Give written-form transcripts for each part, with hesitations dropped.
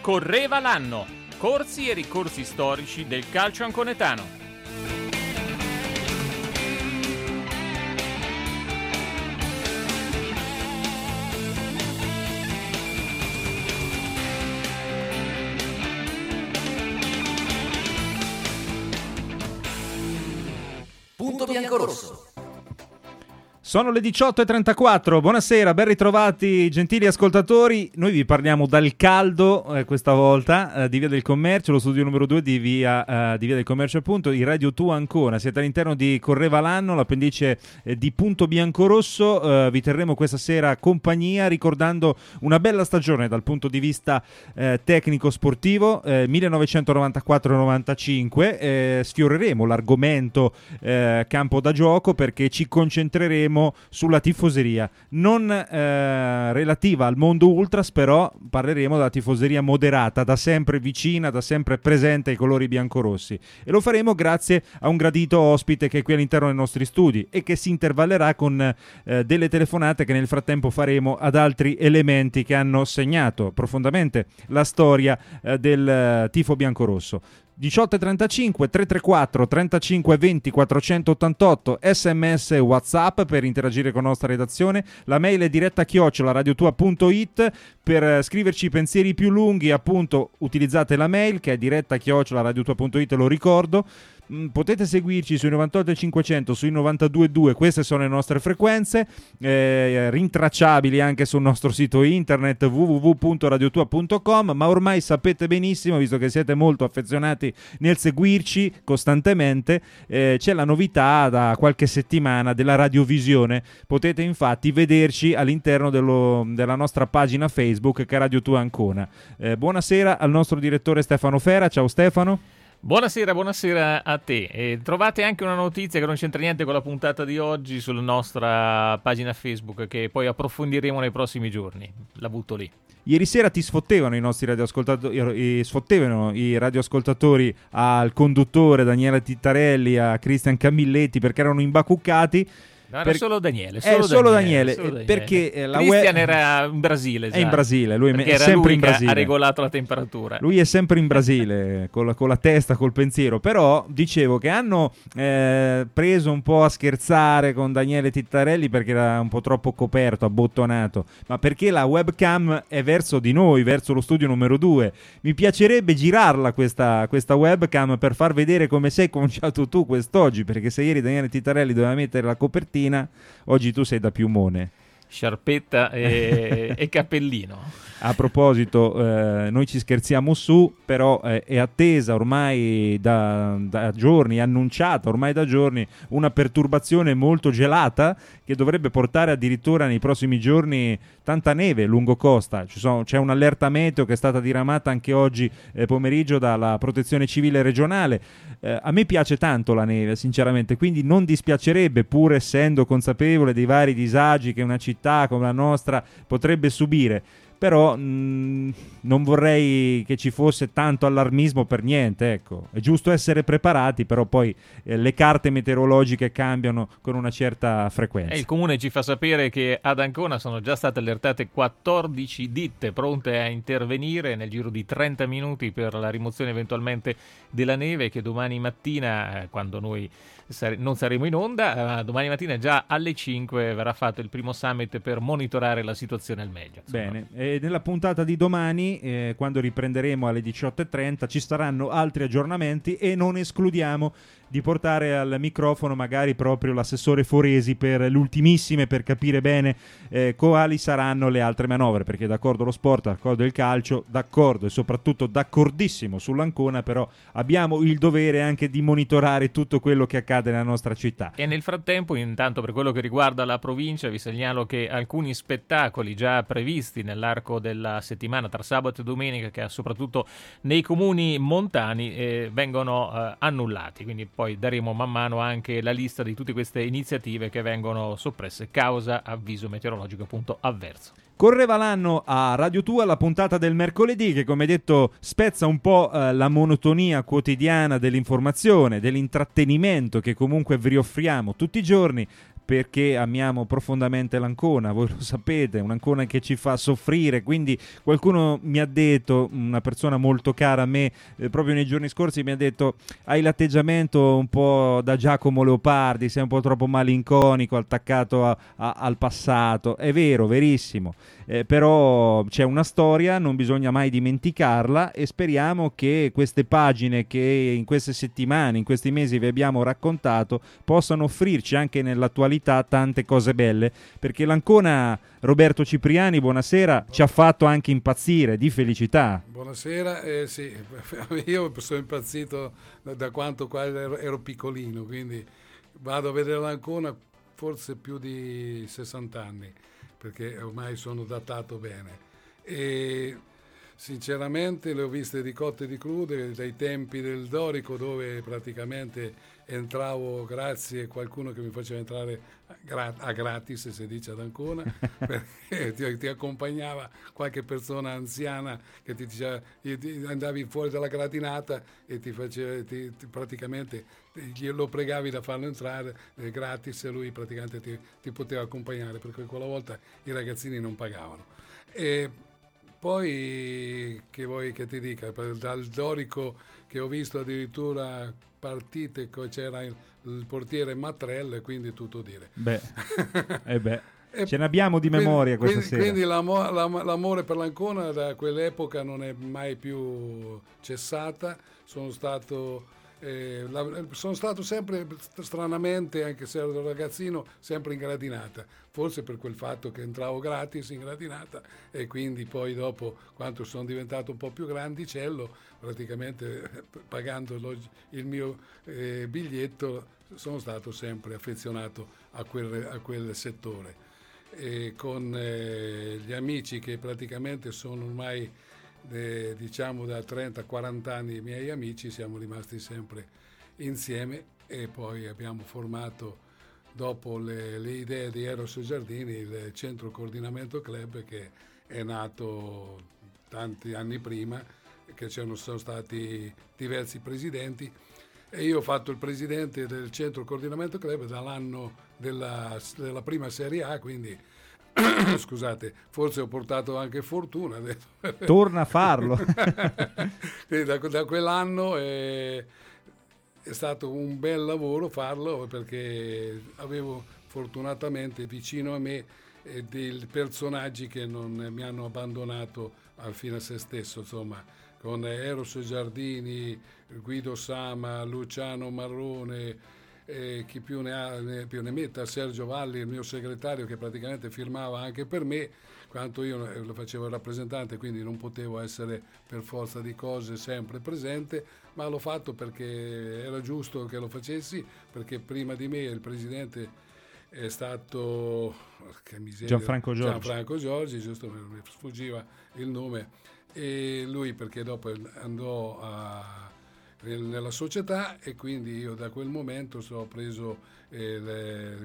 Correva l'anno. Corsi e ricorsi storici del calcio anconetano. Punto biancorosso. Sono le 18:34, buonasera, ben ritrovati gentili ascoltatori. Noi vi parliamo dal caldo questa volta di Via del Commercio, lo studio numero 2 di Via del Commercio, appunto, in Radio 2 Ancona. Siete all'interno di Correva l'anno, l'appendice di Punto Biancorosso. Vi terremo questa sera compagnia ricordando una bella stagione dal punto di vista tecnico-sportivo, 1994-95. Sfioreremo l'argomento campo da gioco perché ci concentreremo sulla tifoseria non relativa al mondo ultras, però parleremo della tifoseria moderata, da sempre vicina, da sempre presente ai colori biancorossi, e lo faremo grazie a un gradito ospite che è qui all'interno dei nostri studi e che si intervallerà con delle telefonate che nel frattempo faremo ad altri elementi che hanno segnato profondamente la storia del tifo biancorosso. 18:35 334 35 20 488, sms e whatsapp per interagire con la nostra redazione. La mail è diretta@radiotua.it. Per scriverci pensieri più lunghi, appunto, utilizzate la mail che è diretta@radiotua.it, lo ricordo. Potete seguirci sui 98.500, sui 92.2, queste sono le nostre frequenze, rintracciabili anche sul nostro sito internet www.radiotua.com, ma ormai sapete benissimo, visto che siete molto affezionati nel seguirci costantemente, c'è la novità da qualche settimana della radiovisione. Potete infatti vederci all'interno della nostra pagina Facebook che è Radio Tua Ancona. Buonasera al nostro direttore Stefano Fera. Ciao Stefano. Buonasera a te. Trovate anche una notizia che non c'entra niente con la puntata di oggi sulla nostra pagina Facebook, che poi approfondiremo nei prossimi giorni. La butto lì. Ieri sera ti sfottevano i nostri radioascoltatori, sfottevano i radioascoltatori al conduttore Daniele Tittarelli, a Cristian Camilletti, perché erano imbacuccati. No, era solo Daniele. Solo Daniele. Perché la Cristian era in Brasile. È in Brasile, lui è sempre in Brasile. Ha regolato la temperatura. Lui è sempre in Brasile, con la testa, col pensiero. Però dicevo che hanno preso un po' a scherzare con Daniele Tittarelli perché era un po' troppo coperto, abbottonato, ma perché la webcam è verso di noi, verso lo studio numero 2. Mi piacerebbe girarla questa webcam per far vedere come sei cominciato tu quest'oggi, perché se ieri Daniele Tittarelli doveva mettere la copertina, oggi tu sei da piumone, sciarpetta e cappellino. A proposito, noi ci scherziamo su, però è attesa ormai da giorni, è annunciata ormai da giorni una perturbazione molto gelata che dovrebbe portare addirittura nei prossimi giorni tanta neve lungo costa. C'è un'allerta meteo che è stata diramata anche oggi pomeriggio dalla Protezione Civile regionale. A me piace tanto la neve, sinceramente, quindi non dispiacerebbe, pur essendo consapevole dei vari disagi che una città come la nostra potrebbe subire. Però non vorrei che ci fosse tanto allarmismo per niente, ecco. È giusto essere preparati, però poi le carte meteorologiche cambiano con una certa frequenza. Il comune ci fa sapere che ad Ancona sono già state allertate 14 ditte pronte a intervenire nel giro di 30 minuti per la rimozione eventualmente della neve, che domani mattina, quando noi non saremo in onda, domani mattina già alle 5 verrà fatto il primo summit per monitorare la situazione al meglio. Bene, e nella puntata di domani, quando riprenderemo alle 18:30, ci saranno altri aggiornamenti e non escludiamo di portare al microfono magari proprio l'assessore Foresi per le ultimissime, per capire bene quali saranno le altre manovre, perché d'accordo lo sport, d'accordo il calcio, d'accordo e soprattutto d'accordissimo sull'Ancona, però abbiamo il dovere anche di monitorare tutto quello che accade nella nostra città. E nel frattempo, intanto, per quello che riguarda la provincia, vi segnalo che alcuni spettacoli già previsti nell'arco della settimana tra sabato e domenica, che soprattutto nei comuni montani, vengono annullati, quindi poi daremo man mano anche la lista di tutte queste iniziative che vengono soppresse causa avviso meteorologico appunto avverso. Correva l'anno a Radio Tua, la puntata del mercoledì che, come detto, spezza un po' la monotonia quotidiana dell'informazione, dell'intrattenimento che comunque vi offriamo tutti i giorni, perché amiamo profondamente l'Ancona, voi lo sapete, un'Ancona che ci fa soffrire, quindi qualcuno mi ha detto, una persona molto cara a me, proprio nei giorni scorsi mi ha detto: hai l'atteggiamento un po' da Giacomo Leopardi, sei un po' troppo malinconico, attaccato al passato. È vero, verissimo, però c'è una storia, non bisogna mai dimenticarla, e speriamo che queste pagine che in queste settimane, in questi mesi vi abbiamo raccontato possano offrirci anche nell'attualità tante cose belle, perché l'Ancona, Roberto Cipriani, buonasera, ci ha fatto anche impazzire di felicità. Buonasera, sì, io sono impazzito da quanto qua ero piccolino, quindi vado a vedere l'Ancona forse più di 60 anni, perché ormai sono datato bene. E sinceramente le ho viste di cotte e di crude dai tempi del Dorico, dove praticamente entravo grazie a qualcuno che mi faceva entrare a gratis, si dice ad Ancona, perché ti accompagnava qualche persona anziana che ti diceva, andavi fuori dalla gratinata e ti faceva, praticamente glielo pregavi da farlo entrare gratis, e lui praticamente ti poteva accompagnare, perché quella volta i ragazzini non pagavano. E poi che vuoi che ti dica, dal Dorico che ho visto addirittura partite, c'era il portiere Matrelle, quindi tutto dire. Beh, ce ne abbiamo di memoria questa sera. Quindi l'amore per l'Ancona da quell'epoca non è mai più cessata. Sono stato sempre, stranamente, anche se ero ragazzino, sempre in gradinata, forse per quel fatto che entravo gratis in gradinata, e quindi poi dopo, quando sono diventato un po' più grandicello, praticamente pagando il mio biglietto, sono stato sempre affezionato a quel settore, e con gli amici che praticamente sono ormai diciamo da 30-40 anni, i miei amici, siamo rimasti sempre insieme, e poi abbiamo formato, dopo le idee di Eros Giardini, il Centro Coordinamento Club, che è nato tanti anni prima, che sono stati diversi presidenti, e io ho fatto il presidente del Centro Coordinamento Club dall'anno della prima Serie A, quindi scusate, forse ho portato anche fortuna. Torna a farlo. da quell'anno è stato un bel lavoro farlo, perché avevo fortunatamente vicino a me dei personaggi che non mi hanno abbandonato al fine a se stesso, insomma, con Eros Giardini, Guido Sama, Luciano Marrone, chi più ne metta, Sergio Valli, il mio segretario, che praticamente firmava anche per me, quanto io lo facevo rappresentante, quindi non potevo essere per forza di cose sempre presente, ma l'ho fatto perché era giusto che lo facessi, perché prima di me il presidente è stato Gianfranco Giorgi, giusto, mi sfuggiva il nome, e lui perché dopo andò nella società, e quindi io da quel momento ho preso le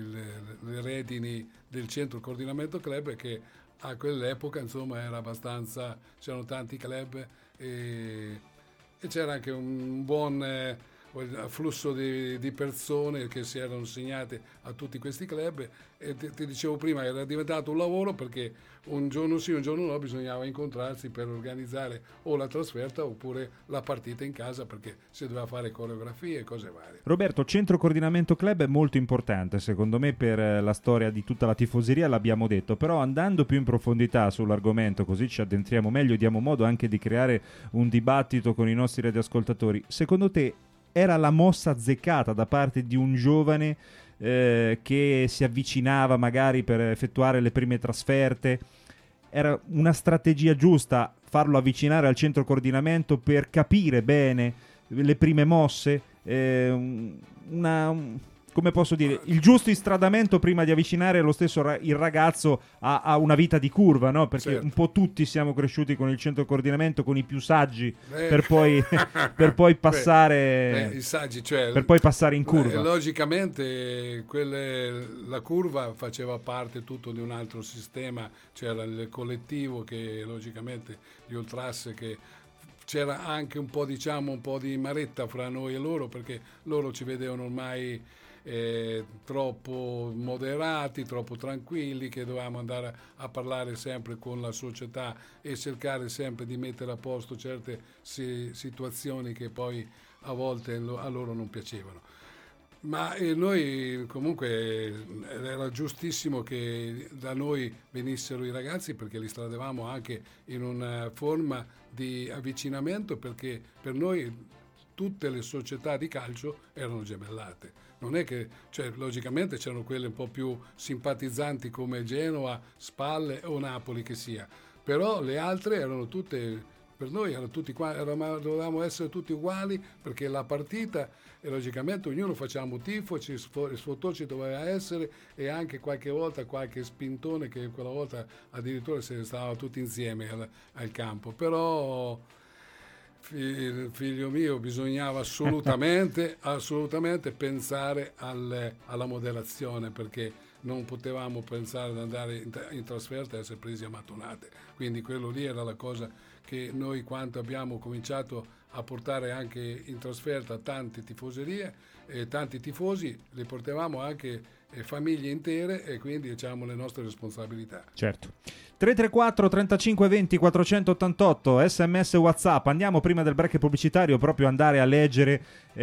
redini del Centro Coordinamento Club, che a quell'epoca insomma era abbastanza, c'erano tanti club, e c'era anche un buon flusso di persone che si erano segnate a tutti questi club, e ti dicevo prima, era diventato un lavoro, perché un giorno sì, un giorno no, bisognava incontrarsi per organizzare o la trasferta oppure la partita in casa, perché si doveva fare coreografie e cose varie. Roberto, Centro Coordinamento Club è molto importante secondo me per la storia di tutta la tifoseria, l'abbiamo detto, però andando più in profondità sull'argomento, così ci addentriamo meglio e diamo modo anche di creare un dibattito con i nostri radioascoltatori, secondo te era la mossa azzeccata da parte di un giovane che si avvicinava magari per effettuare le prime trasferte? Era una strategia giusta farlo avvicinare al centro coordinamento per capire bene le prime mosse? Come posso dire, il giusto istradamento prima di avvicinare lo stesso il ragazzo a una vita di curva, no? Perché certo, un po' tutti siamo cresciuti con il centro coordinamento, con i più saggi, per poi passare i saggi, cioè, per poi passare in curva. Logicamente la curva faceva parte tutto di un altro sistema, c'era il collettivo che logicamente gli Ultras, che c'era anche un po' di maretta fra noi e loro, perché loro ci vedevano ormai troppo moderati, troppo tranquilli, che dovevamo andare a parlare sempre con la società e cercare sempre di mettere a posto certe situazioni che poi a volte a loro non piacevano. Ma noi comunque era giustissimo che da noi venissero i ragazzi, perché li stradavamo anche in una forma di avvicinamento, perché per noi tutte le società di calcio erano gemellate. Non è che, cioè, logicamente c'erano quelle un po' più simpatizzanti come Genova, Spalle o Napoli che sia, però le altre erano tutte, per noi erano tutti qua, dovevamo essere tutti uguali, perché la partita, e logicamente ognuno facciamo tifo, il sfottò ci doveva essere, e anche qualche volta qualche spintone, che quella volta addirittura se ne stava tutti insieme al campo. Però figlio mio, bisognava assolutamente pensare alla moderazione, perché non potevamo pensare ad andare in trasferta e essere presi a mattonate. Quindi quello lì era la cosa che noi, quando abbiamo cominciato a portare anche in trasferta tante tifoserie e tanti tifosi, li portavamo anche famiglie intere, e quindi diciamo le nostre responsabilità. Certo. 334 35 20 488 SMS WhatsApp. Andiamo prima del break pubblicitario proprio andare a leggere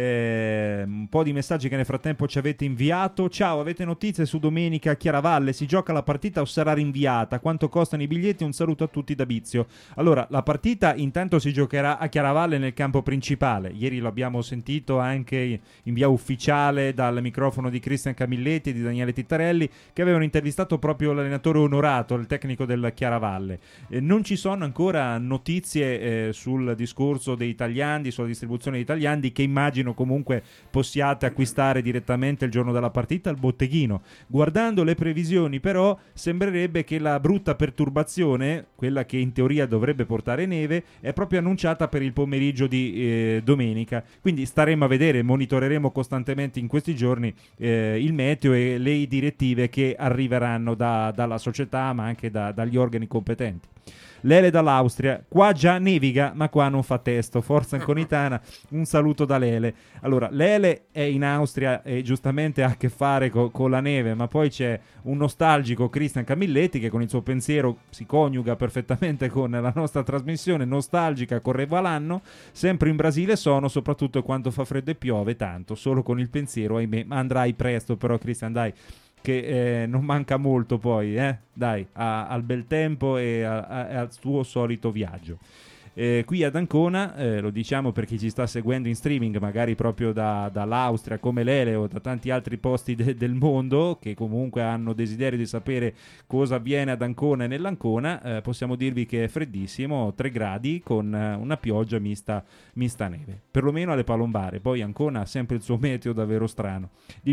un po' di messaggi che nel frattempo ci avete inviato. Ciao, avete notizie su domenica a Chiaravalle? Si gioca la partita o sarà rinviata? Quanto costano i biglietti? Un saluto a tutti da Bizio. Allora, la partita intanto si giocherà a Chiaravalle nel campo principale. Ieri lo abbiamo sentito anche in via ufficiale dal microfono di Cristian Camilletti e di Daniele Tittarelli, che avevano intervistato proprio l'allenatore onorato, il tecnico del Chiaravalle. Non ci sono ancora notizie sul discorso dei tagliandi, sulla distribuzione dei tagliandi, che immagino comunque possiate acquistare direttamente il giorno della partita al botteghino. Guardando le previsioni però sembrerebbe che la brutta perturbazione, quella che in teoria dovrebbe portare neve, è proprio annunciata per il pomeriggio di domenica, quindi staremo a vedere, monitoreremo costantemente in questi giorni il meteo e le direttive che arriveranno dalla società, ma anche dagli organi competenti. Lele dall'Austria, qua già neviga ma qua non fa testo, forza anconitana, un saluto da Lele. Allora, Lele è in Austria e giustamente ha a che fare con la neve, ma poi c'è un nostalgico Cristian Camilletti che con il suo pensiero si coniuga perfettamente con la nostra trasmissione nostalgica. Correva l'anno, sempre in Brasile sono, soprattutto quando fa freddo e piove tanto, solo con il pensiero, ahimè, ma andrai presto però Cristian, dai, che non manca molto poi, dai, al bel tempo e al suo solito viaggio. Qui ad Ancona, lo diciamo per chi ci sta seguendo in streaming, magari proprio dall'Austria come Lele o da tanti altri posti del mondo, che comunque hanno desiderio di sapere cosa avviene ad Ancona e nell'Ancona, possiamo dirvi che è freddissimo, 3 gradi con una pioggia mista neve, perlomeno alle Palombare. Poi Ancona ha sempre il suo meteo davvero strano.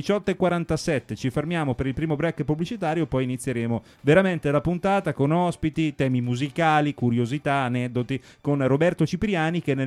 18:47, ci fermiamo per il primo break pubblicitario, poi inizieremo veramente la puntata con ospiti, temi musicali, curiosità, aneddoti, con Roberto Cipriani, che nel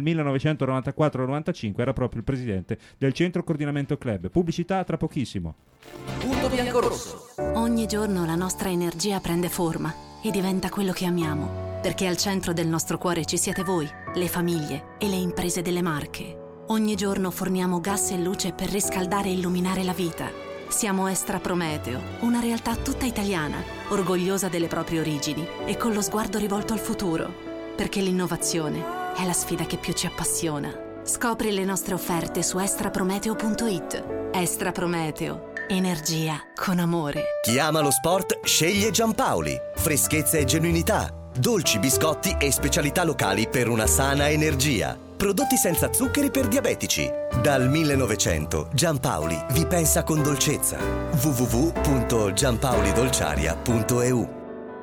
1994-95 era proprio il presidente del Centro Coordinamento Club. Pubblicità tra pochissimo. Punto bianco-rosso. Ogni giorno la nostra energia prende forma e diventa quello che amiamo, perché al centro del nostro cuore ci siete voi, le famiglie e le imprese delle Marche. Ogni giorno forniamo gas e luce per riscaldare e illuminare la vita. Siamo Estra Prometeo, una realtà tutta italiana, orgogliosa delle proprie origini e con lo sguardo rivolto al futuro. Perché l'innovazione è la sfida che più ci appassiona. Scopri le nostre offerte su extraprometeo.it. Estra Prometeo, energia con amore. Chi ama lo sport sceglie Giampaoli. Freschezza e genuinità, dolci, biscotti e specialità locali per una sana energia. Prodotti senza zuccheri per diabetici. Dal 1900 Giampaoli vi pensa con dolcezza. www.giampaolidolciaria.eu.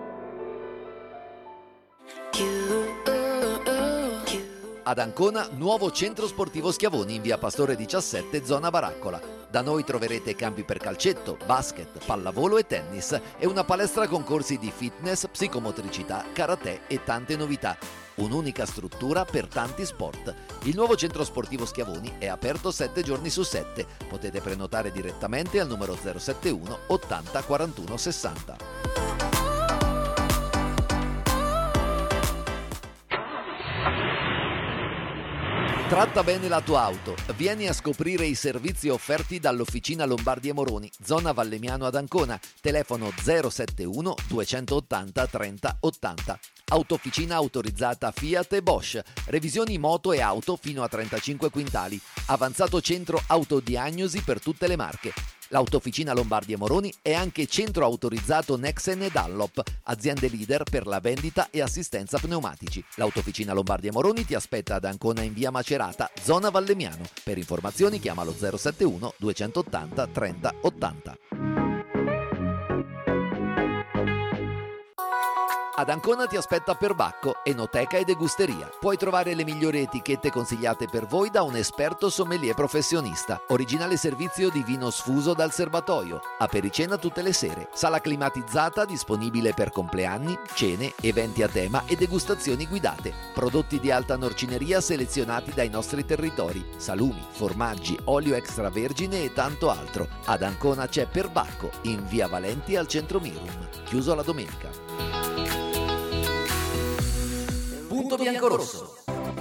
Ad Ancona, nuovo centro sportivo Schiavoni in via Pastore 17, zona Baraccola. Da noi troverete campi per calcetto, basket, pallavolo e tennis e una palestra con corsi di fitness, psicomotricità, karate e tante novità. Un'unica struttura per tanti sport. Il nuovo centro sportivo Schiavoni è aperto 7 giorni su 7. Potete prenotare direttamente al numero 071 80 41 60. Tratta bene la tua auto. Vieni a scoprire i servizi offerti dall'Officina Lombardi Moroni, zona Vallemiano ad Ancona. Telefono 071 280 30 80. Autofficina autorizzata Fiat e Bosch. Revisioni moto e auto fino a 35 quintali. Avanzato centro autodiagnosi per tutte le marche. L'Autofficina Lombardi Moroni è anche centro autorizzato Nexen e Dunlop, aziende leader per la vendita e assistenza pneumatici. L'Autofficina Lombardi Moroni ti aspetta ad Ancona in via Macerata, zona Vallemiano. Per informazioni chiamalo 071 280 30 80. Ad Ancona ti aspetta Perbacco, enoteca e degusteria. Puoi trovare le migliori etichette consigliate per voi da un esperto sommelier professionista. Originale servizio di vino sfuso dal serbatoio. Apericena tutte le sere. Sala climatizzata disponibile per compleanni, cene, eventi a tema e degustazioni guidate. Prodotti di alta norcineria selezionati dai nostri territori. Salumi, formaggi, olio extravergine e tanto altro. Ad Ancona c'è Perbacco, in via Valenti al centro Mirum. Chiuso la domenica. Punto bianco-rosso.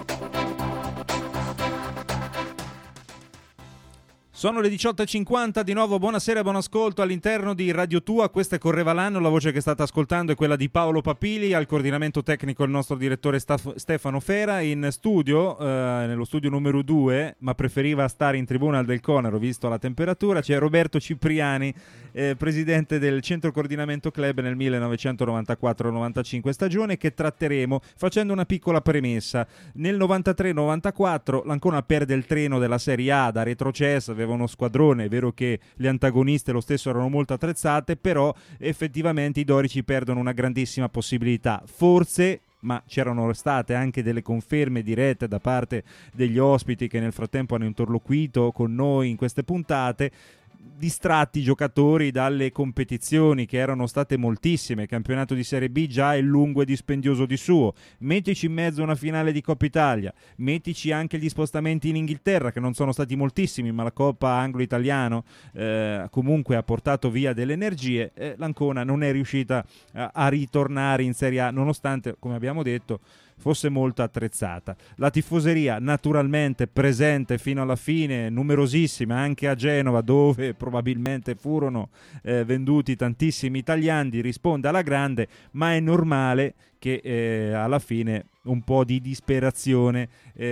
Sono le 18.50, di nuovo buonasera e buon ascolto all'interno di Radio Tua. Questa è Correva l'Anno, la voce che state ascoltando è quella di Paolo Papili, al coordinamento tecnico il nostro direttore Stefano Fera, in studio, nello studio numero 2, ma preferiva stare in tribuna del Conero visto la temperatura, c'è Roberto Cipriani, presidente del Centro Coordinamento Club nel 1994-95 stagione, che tratteremo facendo una piccola premessa. Nel 93-94 l'Ancona perde il treno della Serie A da retrocesso, aveva uno squadrone, è vero che le antagoniste lo stesso erano molto attrezzate, però effettivamente i dorici perdono una grandissima possibilità, forse, ma c'erano state anche delle conferme dirette da parte degli ospiti che nel frattempo hanno interloquito con noi in queste puntate, distratti i giocatori dalle competizioni che erano state moltissime. Il campionato di Serie B già è lungo e dispendioso di suo, mettici in mezzo una finale di Coppa Italia, mettici anche gli spostamenti in Inghilterra che non sono stati moltissimi, ma la Coppa Anglo-Italiano comunque ha portato via delle energie. L'Ancona non è riuscita a ritornare in Serie A nonostante, come abbiamo detto, fosse molto attrezzata. La tifoseria naturalmente presente fino alla fine, numerosissima anche a Genova, dove probabilmente furono venduti tantissimi italiani, risponde alla grande, ma è normale che alla fine un po' di disperazione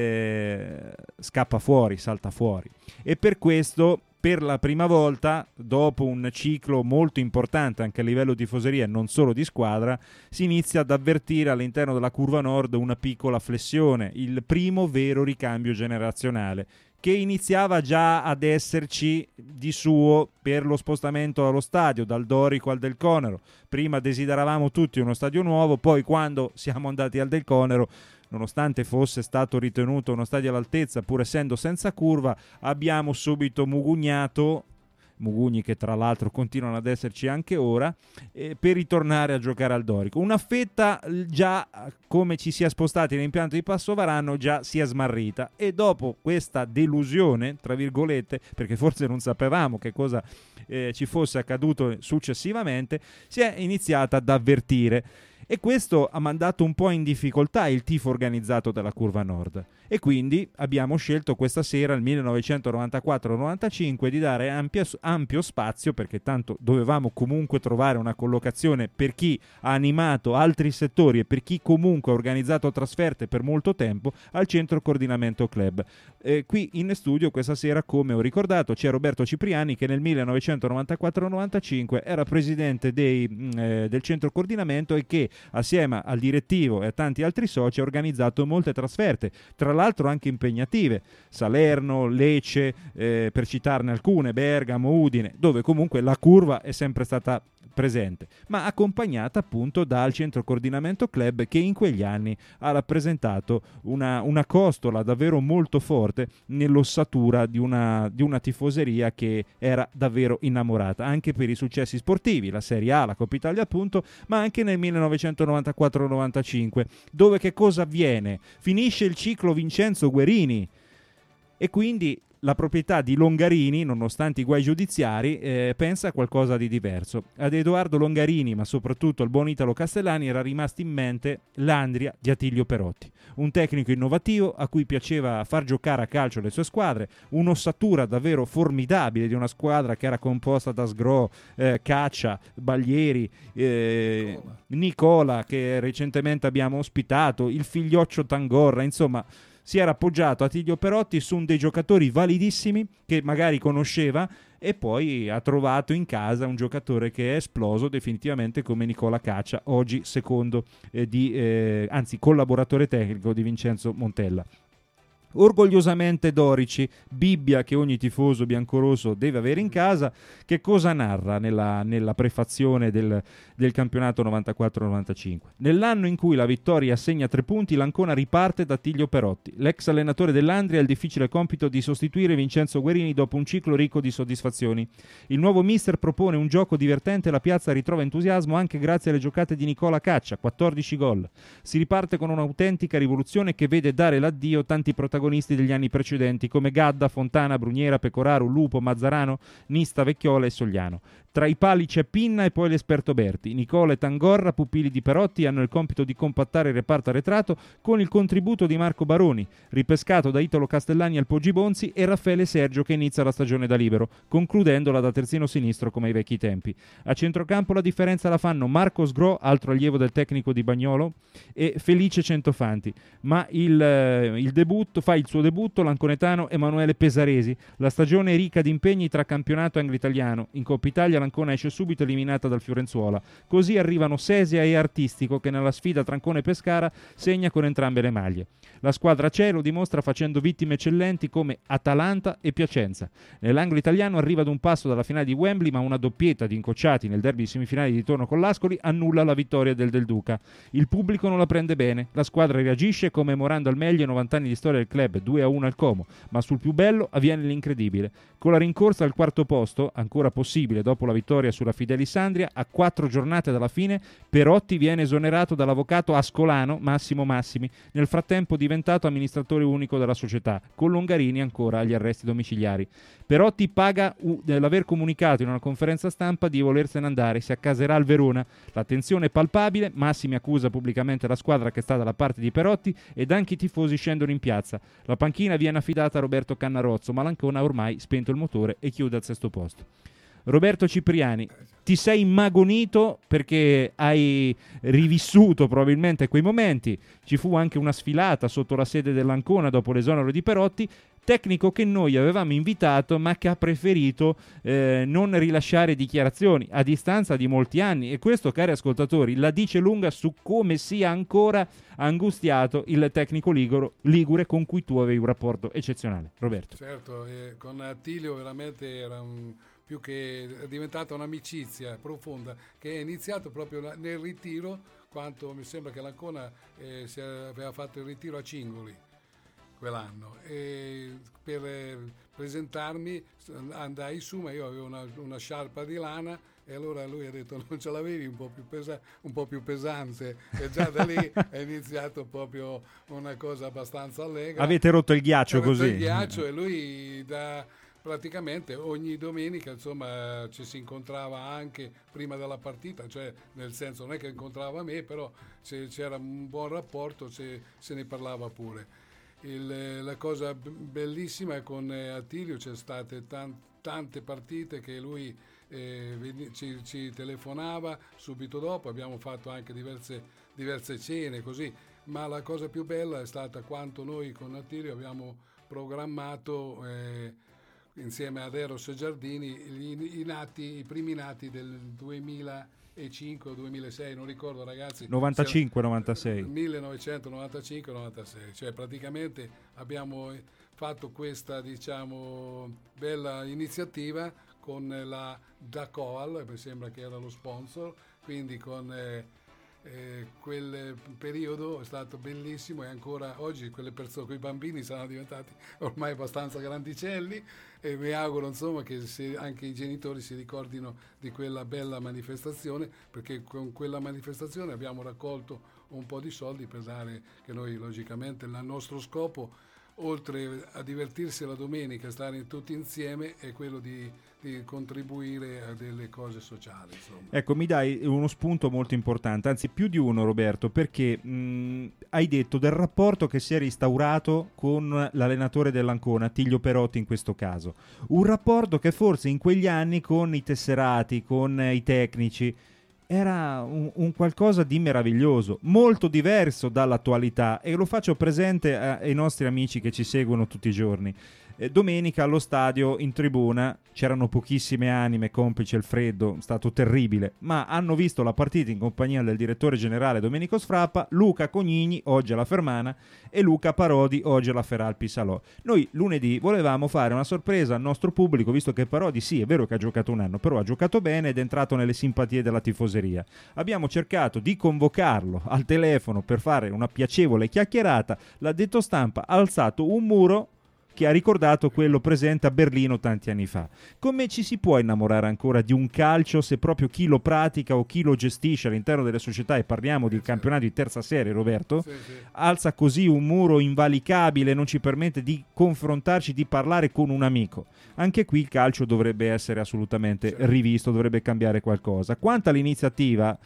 scappa fuori, salta fuori, e per questo per la prima volta, dopo un ciclo molto importante anche a livello di tifoseria e non solo di squadra, si inizia ad avvertire all'interno della curva nord una piccola flessione, il primo vero ricambio generazionale, che iniziava già ad esserci di suo per lo spostamento allo stadio, dal Dorico al Del Conero. Prima desideravamo tutti uno stadio nuovo, poi quando siamo andati al Del Conero, nonostante fosse stato ritenuto uno stadio all'altezza, pur essendo senza curva, abbiamo subito mugugnato, mugugni che tra l'altro continuano ad esserci anche ora, per ritornare a giocare al Dorico. Una fetta già, come ci si è spostati nell'impianto di Passovarano, già si è smarrita, e dopo questa delusione, tra virgolette, perché forse non sapevamo che cosa ci fosse accaduto successivamente, si è iniziata ad avvertire. E questo ha mandato un po' in difficoltà il tifo organizzato della Curva Nord, e quindi abbiamo scelto questa sera, il 1994-95, di dare ampio spazio, perché tanto dovevamo comunque trovare una collocazione per chi ha animato altri settori e per chi comunque ha organizzato trasferte per molto tempo, al Centro Coordinamento Club. Qui in studio questa sera, come ho ricordato, c'è Roberto Cipriani, che nel 1994-95 era presidente del Centro Coordinamento e che assieme al direttivo e a tanti altri soci ha organizzato molte trasferte, tra l'altro anche impegnative, Salerno, Lecce, per citarne alcune, Bergamo, Udine, dove comunque la curva è sempre stata presente, ma accompagnata appunto dal Centro Coordinamento Club, che in quegli anni ha rappresentato una costola davvero molto forte nell'ossatura di una tifoseria che era davvero innamorata, anche per i successi sportivi, la Serie A, la Coppa Italia appunto, ma anche nel 1994-95, dove che cosa avviene? Finisce il ciclo Vincenzo Guerini, e quindi la proprietà di Longarini, nonostante i guai giudiziari, pensa a qualcosa di diverso. Ad Edoardo Longarini, ma soprattutto al buon Italo Castellani, era rimasta in mente l'Andria di Attilio Perotti, un tecnico innovativo a cui piaceva far giocare a calcio le sue squadre, un'ossatura davvero formidabile di una squadra che era composta da Sgro, Caccia, Baglieri, Nicola, che recentemente abbiamo ospitato, il figlioccio Tangorra, insomma si era appoggiato a Attilio Perotti su un dei giocatori validissimi che magari conosceva, e poi ha trovato in casa un giocatore che è esploso definitivamente come Nicola Caccia, oggi secondo anzi collaboratore tecnico di Vincenzo Montella. Orgogliosamente dorici, Bibbia che ogni tifoso biancorosso deve avere in casa. Che cosa narra nella prefazione del campionato 94-95? Nell'anno in cui la Vittoria assegna 3 punti, l'Ancona riparte da Attilio Perotti. L'ex allenatore dell'Andria ha il difficile compito di sostituire Vincenzo Guerini dopo un ciclo ricco di soddisfazioni. Il nuovo mister propone un gioco divertente e la piazza ritrova entusiasmo anche grazie alle giocate di Nicola Caccia, 14 gol. Si riparte con un'autentica rivoluzione che vede dare l'addio tanti protagonisti degli anni precedenti come Gadda, Fontana, Bruniera, Pecoraro, Lupo, Mazzarano, Nista, Vecchiola e Sogliano. Tra i pali c'è Pinna e poi l'esperto Berti. Nicola e Tangorra, pupilli di Perotti, hanno il compito di compattare il reparto arretrato con il contributo di Marco Baroni, ripescato da Italo Castellani al Poggi Bonzi, e Raffaele Sergio che inizia la stagione da libero, concludendola da terzino sinistro come ai vecchi tempi. A centrocampo la differenza la fanno Marco Sgro, altro allievo del tecnico di Bagnolo, e Felice Centofanti, ma fa il suo debutto l'anconetano Emanuele Pesaresi. La stagione è ricca di impegni tra campionato e Anglo-Italiano. In Coppa Italia l'Ancona esce subito eliminata dal Fiorenzuola. Così arrivano Sesia e Artistico che nella sfida tra Ancona e Pescara segna con entrambe le maglie. La squadra c'è, lo dimostra facendo vittime eccellenti come Atalanta e Piacenza. Nell'anglo italiano arriva ad un passo dalla finale di Wembley, ma una doppietta di incocciati nel derby semifinale di ritorno con l'Ascoli annulla la vittoria del Duca. Il pubblico non la prende bene, la squadra reagisce commemorando al meglio i 90 anni di storia del club, 2-1 al Como, ma sul più bello avviene l'incredibile. Con la rincorsa al quarto posto, ancora possibile dopo la vittoria sulla Fidelis Andria, a 4 giornate dalla fine, Perotti viene esonerato dall'avvocato ascolano Massimo Massimi, nel frattempo diventato amministratore unico della società, con Longarini ancora agli arresti domiciliari. Perotti paga l'aver comunicato in una conferenza stampa di volersene andare, si accaserà al Verona. La tensione è palpabile, Massimi accusa pubblicamente la squadra che sta dalla parte di Perotti ed anche i tifosi scendono in piazza. La panchina viene affidata a Roberto Cannarozzo, ma l'Ancona ha ormai spento il motore e chiude al 6º posto. Roberto Cipriani, ti sei immagonito perché hai rivissuto probabilmente quei momenti. Ci fu anche una sfilata sotto la sede dell'Ancona dopo l'esonero di Perotti, tecnico che noi avevamo invitato ma che ha preferito non rilasciare dichiarazioni a distanza di molti anni, e questo, cari ascoltatori, la dice lunga su come sia ancora angustiato il tecnico ligure con cui tu avevi un rapporto eccezionale. Roberto. Certo, con Attilio veramente era più che è diventata un'amicizia profonda che è iniziato proprio nel ritiro, quando mi sembra che l'Ancona si aveva fatto il ritiro a Cingoli quell'anno, e per presentarmi andai su, ma io avevo una sciarpa di lana, e allora lui ha detto non ce l'avevi un po' più pesante, e già da lì è iniziato proprio una cosa abbastanza allegra. Avete rotto il ghiaccio così? Il ghiaccio, e lui praticamente ogni domenica insomma ci si incontrava anche prima della partita, cioè nel senso non è che incontrava me, però c'era un buon rapporto, se ne parlava pure. La cosa bellissima è con Attilio c'è state tante partite che lui ci telefonava subito dopo, abbiamo fatto anche diverse cene così, ma la cosa più bella è stata quanto noi con Attilio abbiamo programmato insieme ad Eros e Giardini i primi nati del 2005 o 2006, non ricordo ragazzi, 95-96 1995-96, cioè praticamente abbiamo fatto questa bella iniziativa con la Dacoal, mi sembra che era lo sponsor, quindi con quel periodo è stato bellissimo, e ancora oggi quelle persone, quei bambini saranno diventati ormai abbastanza grandicelli, e mi auguro insomma che anche i genitori si ricordino di quella bella manifestazione, perché con quella manifestazione abbiamo raccolto un po' di soldi per dare, che noi logicamente il nostro scopo oltre a divertirsi la domenica, stare tutti insieme, è quello di contribuire a delle cose sociali, insomma. Ecco, mi dai uno spunto molto importante, anzi più di uno, Roberto, perché hai detto del rapporto che si è restaurato con l'allenatore dell'Ancona, Attilio Perotti in questo caso, un rapporto che forse in quegli anni con i tesserati, con i tecnici, era un qualcosa di meraviglioso, molto diverso dall'attualità, e lo faccio presente ai nostri amici che ci seguono tutti i giorni. Domenica allo stadio, in tribuna, c'erano pochissime anime, complice il freddo, stato terribile, ma hanno visto la partita in compagnia del direttore generale Domenico Sfrappa, Luca Cognini, oggi alla Fermana, e Luca Parodi, oggi alla Feralpi Salò. Noi lunedì volevamo fare una sorpresa al nostro pubblico, visto che Parodi, sì, è vero che ha giocato un anno, però ha giocato bene ed è entrato nelle simpatie della tifoseria. Abbiamo cercato di convocarlo al telefono per fare una piacevole chiacchierata, l'addetto stampa ha alzato un muro che ha ricordato quello presente a Berlino tanti anni fa. Come ci si può innamorare ancora di un calcio se proprio chi lo pratica o chi lo gestisce all'interno delle società, e parliamo di campionato di terza serie, Roberto, alza così un muro invalicabile, non ci permette di confrontarci, di parlare con un amico. Anche qui il calcio dovrebbe essere assolutamente rivisto, dovrebbe cambiare qualcosa. Quanto all'iniziativa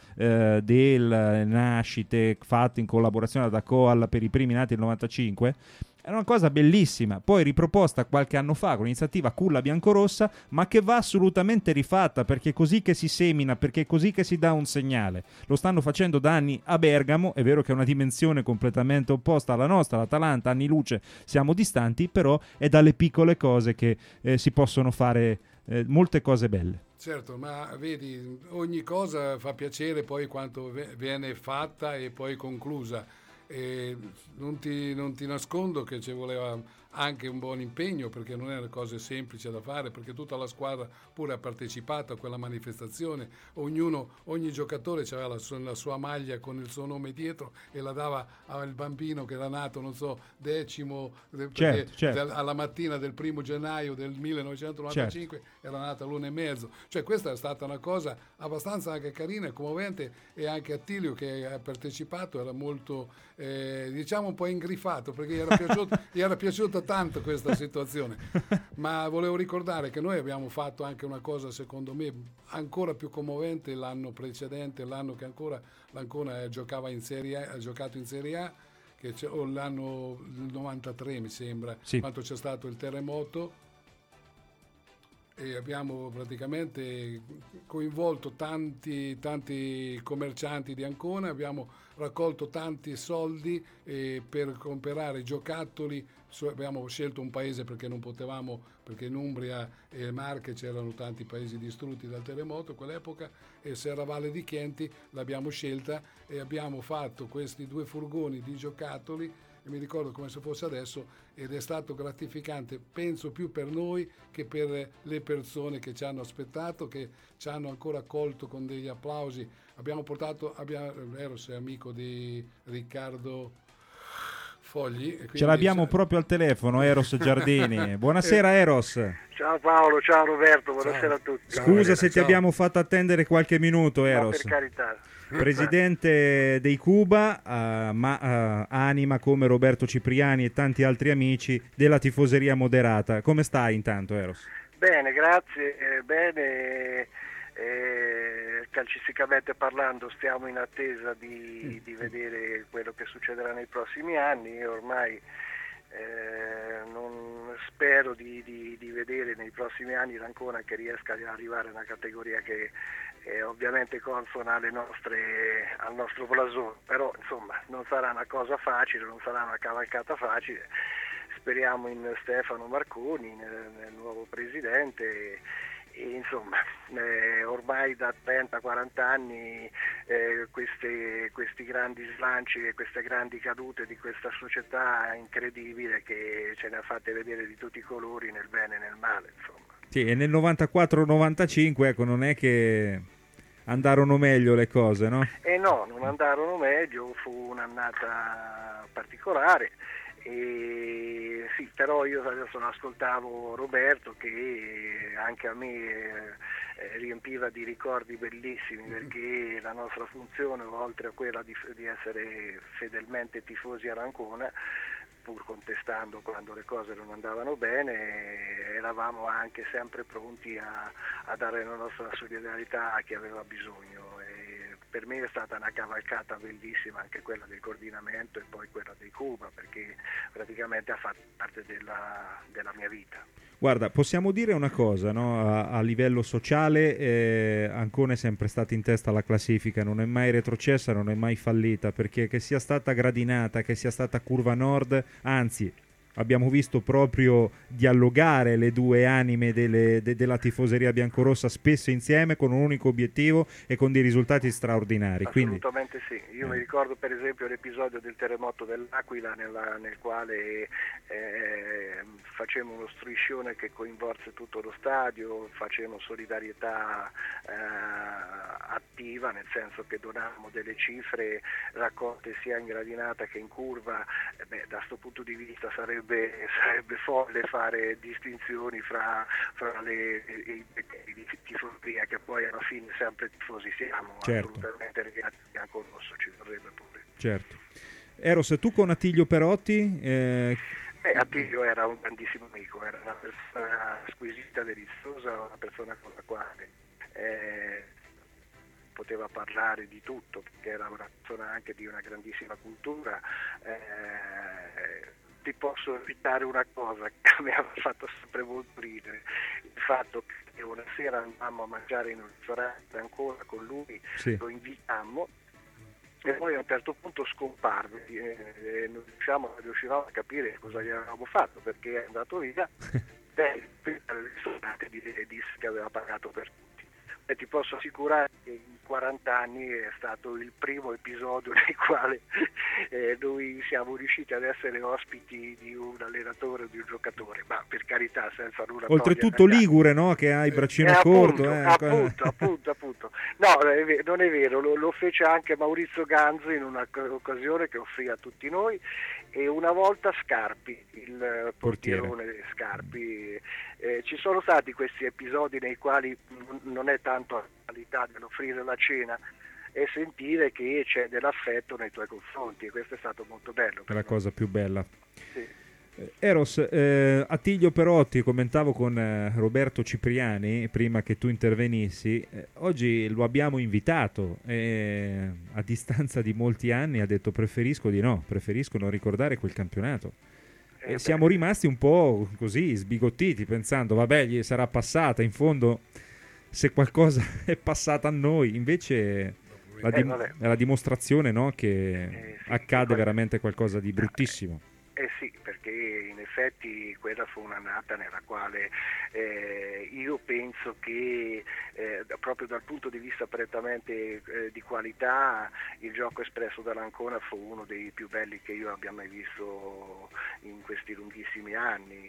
delle nascite fatte in collaborazione ad ACOAL per i primi nati nel 95, era una cosa bellissima, poi riproposta qualche anno fa con l'iniziativa Culla Biancorossa, ma che va assolutamente rifatta, perché è così che si semina, perché è così che si dà un segnale. Lo stanno facendo da anni a Bergamo, è vero che è una dimensione completamente opposta alla nostra, l'Atalanta, anni luce, siamo distanti, però è dalle piccole cose che si possono fare molte cose belle. Certo, ma vedi, ogni cosa fa piacere poi quanto viene fatta e poi conclusa. E non ti nascondo che ci voleva anche un buon impegno, perché non erano cose semplici da fare, perché tutta la squadra pure ha partecipato a quella manifestazione, ogni giocatore aveva la sua maglia con il suo nome dietro e la dava al bambino che era nato, non so, decimo, certo. alla mattina del 1° gennaio del 1995, era nata l'1:30, cioè questa è stata una cosa abbastanza anche carina e commovente, e anche Attilio che ha partecipato era molto diciamo un po' ingrifato, perché gli era piaciuto tanto questa situazione. Ma volevo ricordare che noi abbiamo fatto anche una cosa secondo me ancora più commovente l'anno precedente, l'anno che ancora l'Ancona giocava in Serie A, ha giocato in Serie A, o l'anno 93 mi sembra, quando c'è stato il terremoto, e abbiamo praticamente coinvolto tanti commercianti di Ancona, abbiamo raccolto tanti soldi per comprare giocattoli. Abbiamo scelto un paese perché non potevamo, perché in Umbria e Marche c'erano tanti paesi distrutti dal terremoto a quell'epoca, e Serravalle di Chienti l'abbiamo scelta, e abbiamo fatto questi 2 furgoni di giocattoli, e mi ricordo come se fosse adesso, ed è stato gratificante, penso più per noi che per le persone che ci hanno aspettato, che ci hanno ancora accolto con degli applausi. Eros è amico di Riccardo Fogli. Ce l'abbiamo proprio al telefono, Eros Giardini. Buonasera Eros. Ciao Paolo, ciao Roberto, buonasera a tutti. Scusa se ti abbiamo fatto attendere qualche minuto, Eros. No, per carità. Presidente dei Cuba, ma anima come Roberto Cipriani e tanti altri amici della tifoseria moderata. Come stai intanto, Eros? Bene, grazie, bene. Calcisticamente parlando stiamo in attesa di vedere quello che succederà nei prossimi anni. Io ormai non spero di vedere nei prossimi anni l'Ancona che riesca ad arrivare a una categoria che è ovviamente consona al nostro blasone, però insomma non sarà una cosa facile, non sarà una cavalcata facile. Speriamo in Stefano Marconi, nel nuovo presidente, e insomma ormai da 30-40 anni questi grandi slanci e queste grandi cadute di questa società incredibile che ce ne ha fatte vedere di tutti i colori, nel bene e nel male, insomma. Sì, e nel 94-95 ecco, non è che andarono meglio le cose, no? No, non andarono meglio, fu un'annata particolare. Sì, però io adesso ascoltavo Roberto che anche a me riempiva di ricordi bellissimi, perché la nostra funzione, oltre a quella di essere fedelmente tifosi all'Ancona, pur contestando quando le cose non andavano bene, eravamo anche sempre pronti a dare la nostra solidarietà a chi aveva bisogno. E per me è stata una cavalcata bellissima anche quella del coordinamento e poi quella dei Cuba, perché praticamente ha fatto parte della mia vita. Guarda, possiamo dire una cosa, no? A livello sociale Ancona è sempre stata in testa alla classifica, non è mai retrocessa, non è mai fallita, perché che sia stata gradinata, che sia stata Curva Nord, anzi abbiamo visto proprio dialogare le due anime della tifoseria biancorossa spesso insieme con un unico obiettivo e con dei risultati straordinari. Assolutamente sì, io mi ricordo per esempio l'episodio del terremoto dell'Aquila nel quale facemmo uno striscione che coinvolse tutto lo stadio, facemmo solidarietà attiva, nel senso che donavamo delle cifre raccolte sia in gradinata che in curva. Da questo punto di vista sarebbe folle fare distinzioni fra i tifoseria, che poi alla fine sempre tifosi siamo, certo. Assolutamente legati al biancorosso, ci vorrebbe pure. Certo. Eros, tu con Attilio Perotti? Attilio era un grandissimo amico, era una persona squisita, deliziosa, una persona con la quale poteva parlare di tutto, perché era una persona anche di una grandissima cultura. Ti posso citare una cosa che mi ha fatto sempre molto ridere, il fatto che una sera andammo a mangiare in un ristorante ancora con lui, sì. Lo invitammo e poi a un certo punto scomparve e non riuscivamo a capire cosa gli avevamo fatto, perché è andato via. Il ristorante disse che aveva pagato per tutti. E ti posso assicurare che in 40 anni è stato il primo episodio nel quale noi siamo riusciti ad essere ospiti di un allenatore o di un giocatore, ma per carità, senza nulla oltretutto ligure, no? Che ha il braccino corto. Appunto. No, non è vero, lo fece anche Maurizio Ganzo in un'occasione che offrì a tutti noi, e una volta Scarpi, il portierone Scarpi. Ci sono stati questi episodi nei quali non è tanto la qualità dell'offrire la cena, è sentire che c'è dell'affetto nei tuoi confronti, e questo è stato molto bello. È la cosa più bella. Sì. Eros, Attilio Perotti, commentavo con Roberto Cipriani prima che tu intervenissi, oggi lo abbiamo invitato e a distanza di molti anni ha detto preferisco non ricordare quel campionato. E siamo rimasti un po' così sbigottiti, pensando vabbè, gli sarà passata, in fondo se qualcosa è passata a noi, invece è la dimostrazione, no, che accade veramente qualcosa di bruttissimo. Sì, perché in effetti quella fu un'annata nella quale io penso che proprio dal punto di vista prettamente di qualità il gioco espresso dall'Ancona fu uno dei più belli che io abbia mai visto in questi lunghissimi anni,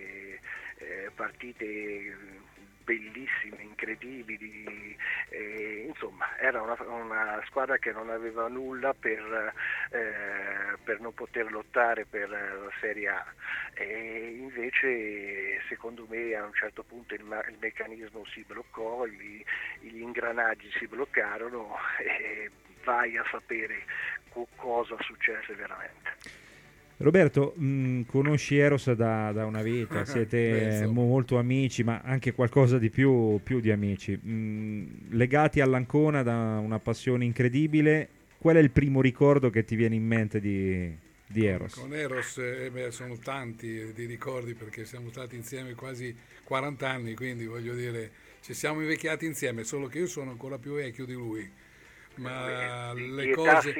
partite bellissime, incredibili, insomma era una squadra che non aveva nulla per non poter lottare per la Serie A, e invece secondo me a un certo punto il meccanismo si bloccò, gli ingranaggi si bloccarono e vai a sapere cosa successe veramente. Roberto, conosci Eros da una vita, siete molto amici, ma anche qualcosa di più di amici, legati all'Ancona da una passione incredibile. Qual è il primo ricordo che ti viene in mente di Eros? Con Eros sono tanti di ricordi, perché siamo stati insieme quasi 40 anni, quindi voglio dire, ci siamo invecchiati insieme, solo che io sono ancora più vecchio di lui. Ma le cose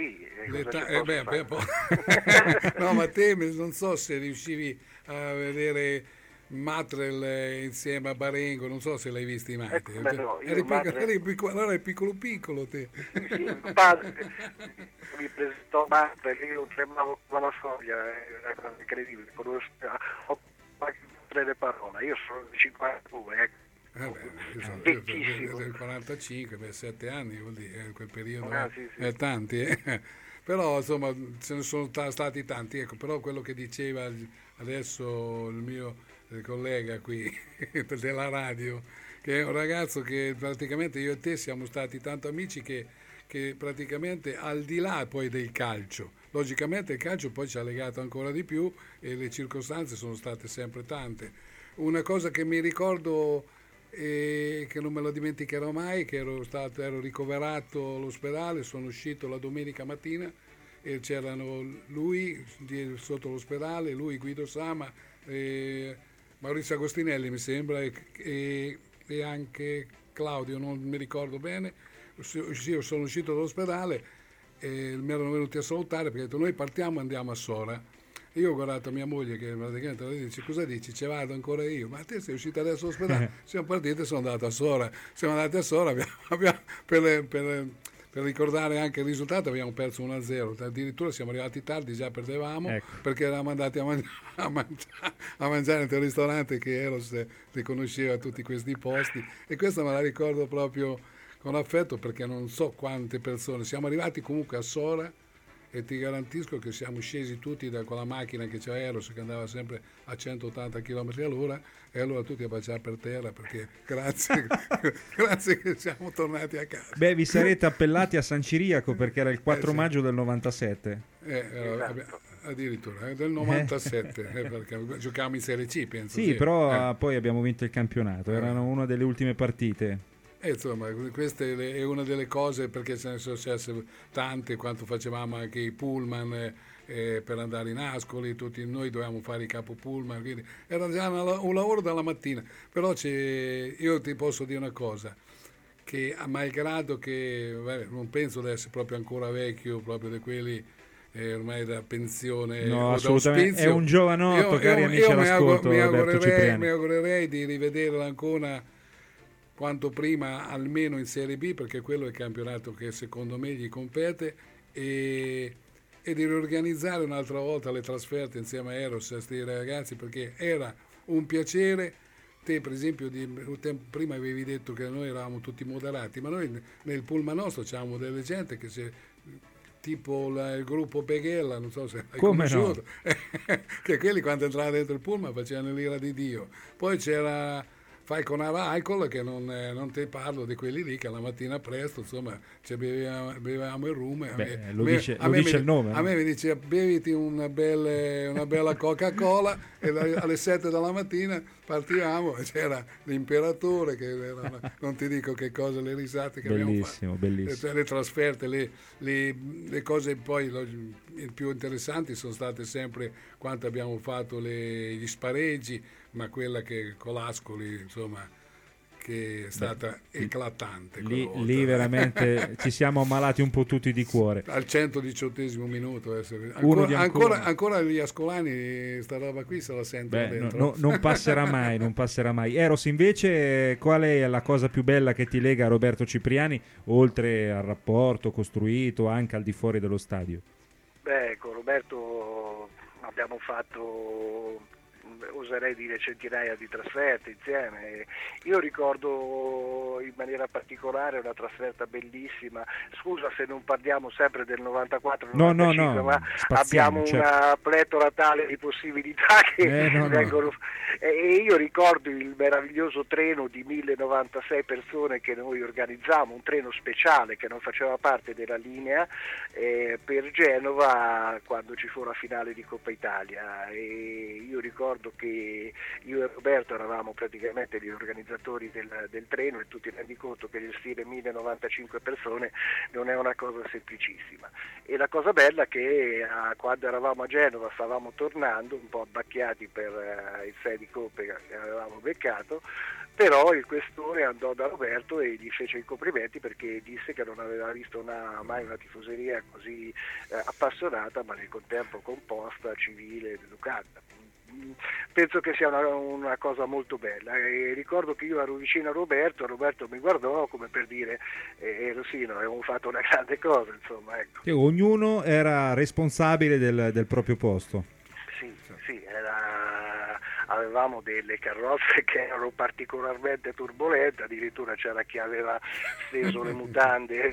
no, ma te non so se riuscivi a vedere Matrel insieme a Barengo, non so se l'hai visto mai. No, eri piccolo te. Sì, padre mi presentò Matrel, io tremavo come una foglia, era una cosa incredibile, ho le parole, io sono di 52, ecco. Io sono del 45, 7 anni vuol dire, in quel periodo sì. Tanti, però insomma ce ne sono stati tanti, ecco. Però quello che diceva adesso il mio collega qui della radio, che è un ragazzo che praticamente io e te siamo stati tanto amici che che praticamente al di là poi del calcio, logicamente il calcio poi ci ha legato ancora di più e le circostanze sono state sempre tante. Una cosa che mi ricordo e che non me lo dimenticherò mai, che ero ricoverato all'ospedale, sono uscito la domenica mattina e c'erano lui sotto l'ospedale, lui Guido Sama, Maurizio Agostinelli mi sembra e anche Claudio, non mi ricordo bene. Io sono uscito dall'ospedale e mi erano venuti a salutare perché ho detto noi partiamo, andiamo a Sora. Io ho guardato mia moglie che praticamente mi dice cosa dici, ci vado ancora io, ma te sei uscita adesso dall'ospedale? Siamo partiti e sono andato a Sora, siamo andati a Sora, per ricordare anche il risultato abbiamo perso 1-0, addirittura siamo arrivati tardi, già perdevamo, ecco. Perché eravamo andati a mangiare nel ristorante che Eros riconosceva tutti questi posti e questa me la ricordo proprio con affetto perché non so quante persone, siamo arrivati comunque a Sora e ti garantisco che siamo scesi tutti da quella macchina che c'era Eros che andava sempre a 180 km all'ora e allora tutti a baciare per terra perché grazie grazie che siamo tornati a casa. Beh, vi sarete appellati a San Ciriaco perché era il 4 maggio del 97 addirittura del 97 perché giocavamo in Serie C penso. Sì, però poi abbiamo vinto il campionato, erano una delle ultime partite. Insomma, questa è una delle cose perché ce ne sono successe tante quando facevamo anche i pullman per andare in Ascoli, tutti noi dovevamo fare i capo pullman, quindi era già un lavoro dalla mattina. Però io ti posso dire una cosa, che malgrado che non penso di essere proprio ancora vecchio, proprio di quelli ormai da pensione no, o assolutamente, da ospizio, è un giovanotto, cari amici all'ascolto, Roberto Cipriani. Mi augurerei di rivedere l'Ancona quanto prima almeno in Serie B perché quello è il campionato che secondo me gli compete e di riorganizzare un'altra volta le trasferte insieme a Eros a questi ragazzi perché era un piacere. Te per esempio prima avevi detto che noi eravamo tutti moderati ma noi nel pullman nostro c'avevamo delle gente che tipo il gruppo Beghella, non so se hai conosciuto, che quelli quando entravano dentro il pullman facevano l'ira di Dio. Poi c'era Falconara Alcol che non te parlo di quelli lì che la mattina presto insomma bevevamo il rum. Lo dice il nome. A me mi diceva beviti una bella Coca-Cola e alle 7 della mattina partivamo e c'era l'imperatore che era, non ti dico che cosa, le risate che abbiamo fatto. Bellissimo. Le trasferte, le cose poi le più interessanti sono state sempre quando abbiamo fatto gli spareggi, ma quella che con l'Ascoli insomma che è stata eclatante lì veramente ci siamo ammalati un po' tutti di cuore al 118esimo minuto ancora gli ascolani sta roba qui se la sentono dentro. Non passerà mai. Eros invece qual è la cosa più bella che ti lega a Roberto Cipriani oltre al rapporto costruito anche al di fuori dello stadio? Con Roberto abbiamo fatto, oserei dire, centinaia di trasferte insieme. Io ricordo in maniera particolare una trasferta bellissima, scusa se non parliamo sempre del 94-95, no, ma spaziamo, abbiamo certo. Una pletora tale di possibilità che vengono. E io ricordo il meraviglioso treno di 1096 persone che noi organizzammo, un treno speciale che non faceva parte della linea per Genova quando ci fu la finale di Coppa Italia, e io ricordo che io e Roberto eravamo praticamente gli organizzatori del treno, e tu ti rendi conto che gestire 1095 persone non è una cosa semplicissima. E la cosa bella è che quando eravamo a Genova stavamo tornando un po' abbacchiati per il 6 di Coppe che avevamo beccato, però il questore andò da Roberto e gli fece i complimenti perché disse che non aveva visto mai una tifoseria così appassionata, ma nel contempo composta, civile ed educata. Penso che sia una cosa molto bella, e ricordo che io ero vicino a Roberto mi guardò come per dire Rosino, abbiamo fatto una grande cosa, insomma, ecco. E ognuno era responsabile del proprio posto. Sì, avevamo delle carrozze che erano particolarmente turbolente, addirittura c'era chi aveva steso le mutande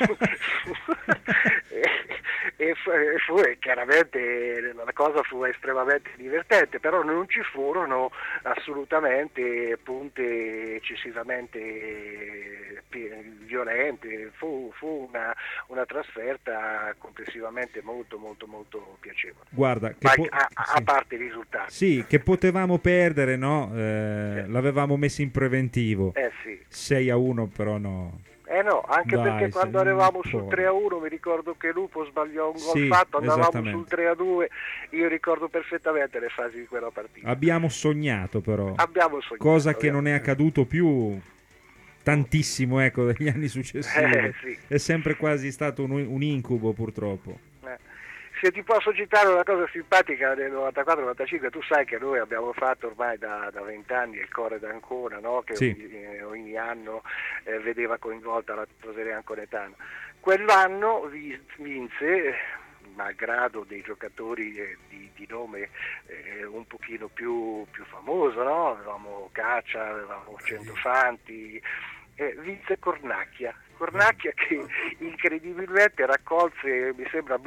e chiaramente la cosa fu estremamente divertente, però non ci furono assolutamente punte eccessivamente violente, fu una trasferta complessivamente molto molto molto piacevole. Guarda, a parte i risultati. Sì, che potevamo perdere, no? L'avevamo messo in preventivo. Sì. 6-1 però no. No, anche perché quando eravamo sul po'. 3-1 mi ricordo che Lupo sbagliò un gol Sì, fatto, andavamo sul esattamente. 3-2, io ricordo perfettamente le fasi di quella partita. Abbiamo sognato però, cosa che non è accaduto più tantissimo, ecco, negli anni successivi. Sì. È sempre quasi stato un incubo, purtroppo. Se ti posso citare una cosa simpatica del 94-95, tu sai che noi abbiamo fatto ormai da 20 anni il Core d'Ancona, no? Che sì. ogni anno vedeva coinvolta la tifoseria anconetana. Quell'anno vinse, malgrado dei giocatori di nome un pochino più famoso, no? Avevamo Caccia, avevamo Centofanti, vinse Cornacchia che incredibilmente raccolse, mi sembra,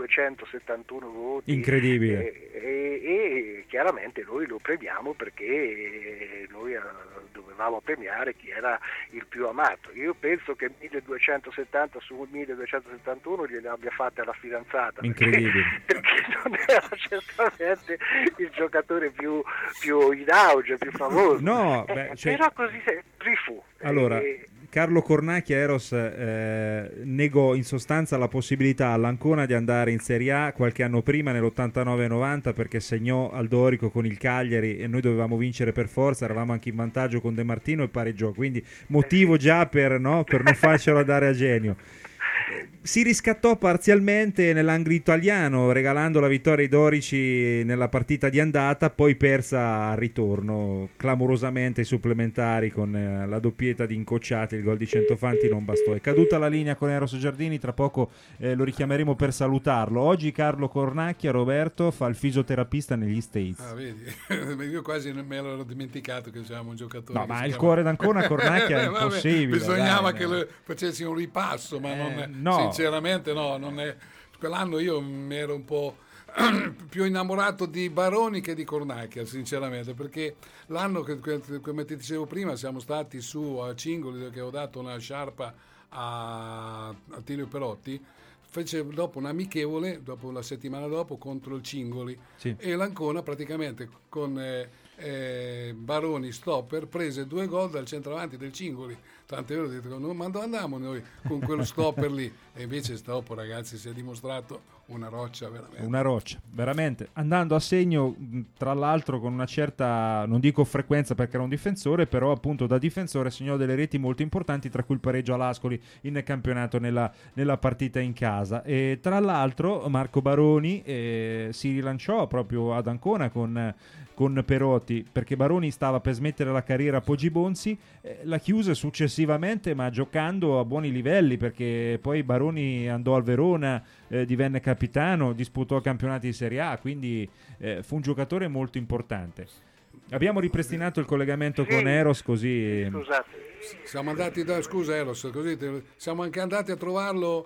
1271 voti. Incredibile. E chiaramente noi lo premiamo perché noi dovevamo premiare chi era il più amato. Io penso che 1270 su 1271 gliene abbia fatte alla fidanzata. Incredibile. Perché non era certamente il giocatore più in auge, più famoso. No, però così fu. Allora, Carlo Cornacchia Eros negò in sostanza la possibilità all'Ancona di andare in Serie A qualche anno prima, nell'89-90, perché segnò al Dorico con il Cagliari e noi dovevamo vincere per forza, eravamo anche in vantaggio con De Martino e pareggiò, quindi motivo già per non farcelo andare a genio. Si riscattò parzialmente nell'angolo italiano regalando la vittoria ai dorici nella partita di andata, poi persa al ritorno clamorosamente ai supplementari con la doppietta di Incocciati, il gol di Centofanti non bastò. È caduta la linea con Eros Giardini, tra poco lo richiameremo per salutarlo. Oggi Carlo Cornacchia, Roberto, fa il fisioterapista negli States. Vedi, io quasi me l'ero dimenticato che siamo un giocatore. No, ma il cuore d'Ancona Cornacchia è impossibile. Bisognava che facessi un ripasso, ma no. Sinceramente no, non è. Quell'anno io mi ero un po' più innamorato di Baroni che di Cornacchia, sinceramente, perché l'anno che, come ti dicevo prima, siamo stati su a Cingoli, che ho dato una sciarpa a Tilio Perotti, fece dopo un amichevole, dopo la settimana dopo, contro il Cingoli, sì. E l'Ancona praticamente con Baroni stopper prese 2 gol dal centravanti del Cingoli. Tant'è vero, ho detto, ma dove andiamo noi con quello stopper lì? E invece dopo, ragazzi, si è dimostrato una roccia veramente. Una roccia, veramente. Andando a segno, tra l'altro, con una certa, non dico frequenza perché era un difensore, però appunto da difensore segnò delle reti molto importanti, tra cui il pareggio all'Ascoli in campionato nella partita in casa. E tra l'altro Marco Baroni si rilanciò proprio ad Ancona con Perotti, perché Baroni stava per smettere la carriera a Poggi Bonzi, la chiuse successivamente ma giocando a buoni livelli, perché poi Baroni andò al Verona, divenne capitano, disputò campionati di Serie A, quindi fu un giocatore molto importante. Abbiamo ripristinato il collegamento con Eros, così scusate. Siamo andati scusa Eros, così siamo anche andati a trovarlo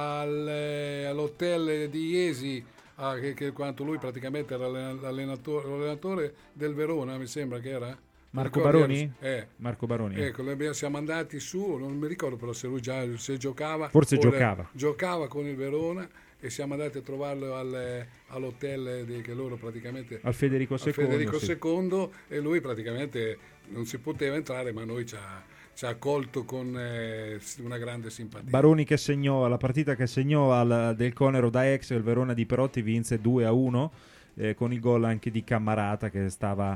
all'hotel di Iesi. Che quanto lui praticamente era l'allenatore del Verona, mi sembra che era Marco Baroni? Marco Baroni. Ecco, siamo andati su, non mi ricordo però se lui se giocava. Forse giocava con il Verona e siamo andati a trovarlo all'hotel che loro praticamente al Federico II e lui praticamente non si poteva entrare, ma noi ci ha accolto con una grande simpatia. Baroni che segnò la partita che segnò del Conero da ex, il Verona di Perotti vinse 2-1 con il gol anche di Cammarata, che stava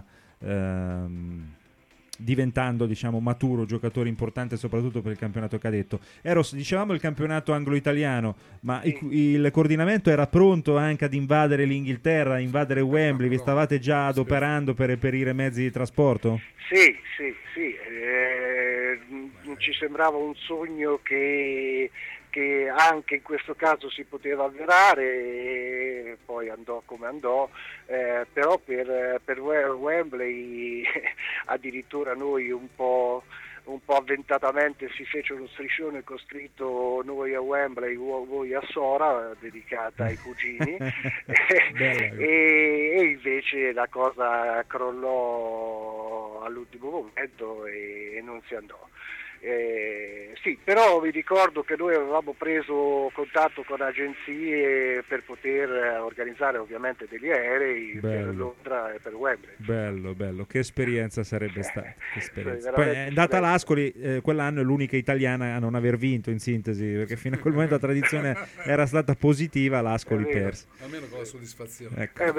diventando, diciamo, maturo, giocatore importante soprattutto per il campionato cadetto. Eros, dicevamo il campionato anglo-italiano, ma il coordinamento era pronto anche ad invadere l'Inghilterra, invadere Wembley? Vi stavate già adoperando per reperire mezzi di trasporto? Sì. Ci sembrava un sogno che anche in questo caso si poteva avverare, e poi andò come andò, però per Wembley addirittura noi un po' avventatamente si fece uno striscione con scritto "noi a Wembley, voi a Sora", dedicata ai cugini e invece la cosa crollò all'ultimo momento e non si andò. Sì, però vi ricordo che noi avevamo preso contatto con agenzie per poter organizzare ovviamente degli aerei per Londra e per Wembley. Bello, che esperienza sarebbe stata. Sì, Poi è andata l'Ascoli, quell'anno è l'unica italiana a non aver vinto, in sintesi, perché fino a quel momento la tradizione era stata positiva, l'Ascoli perse. Almeno con la soddisfazione. Ecco.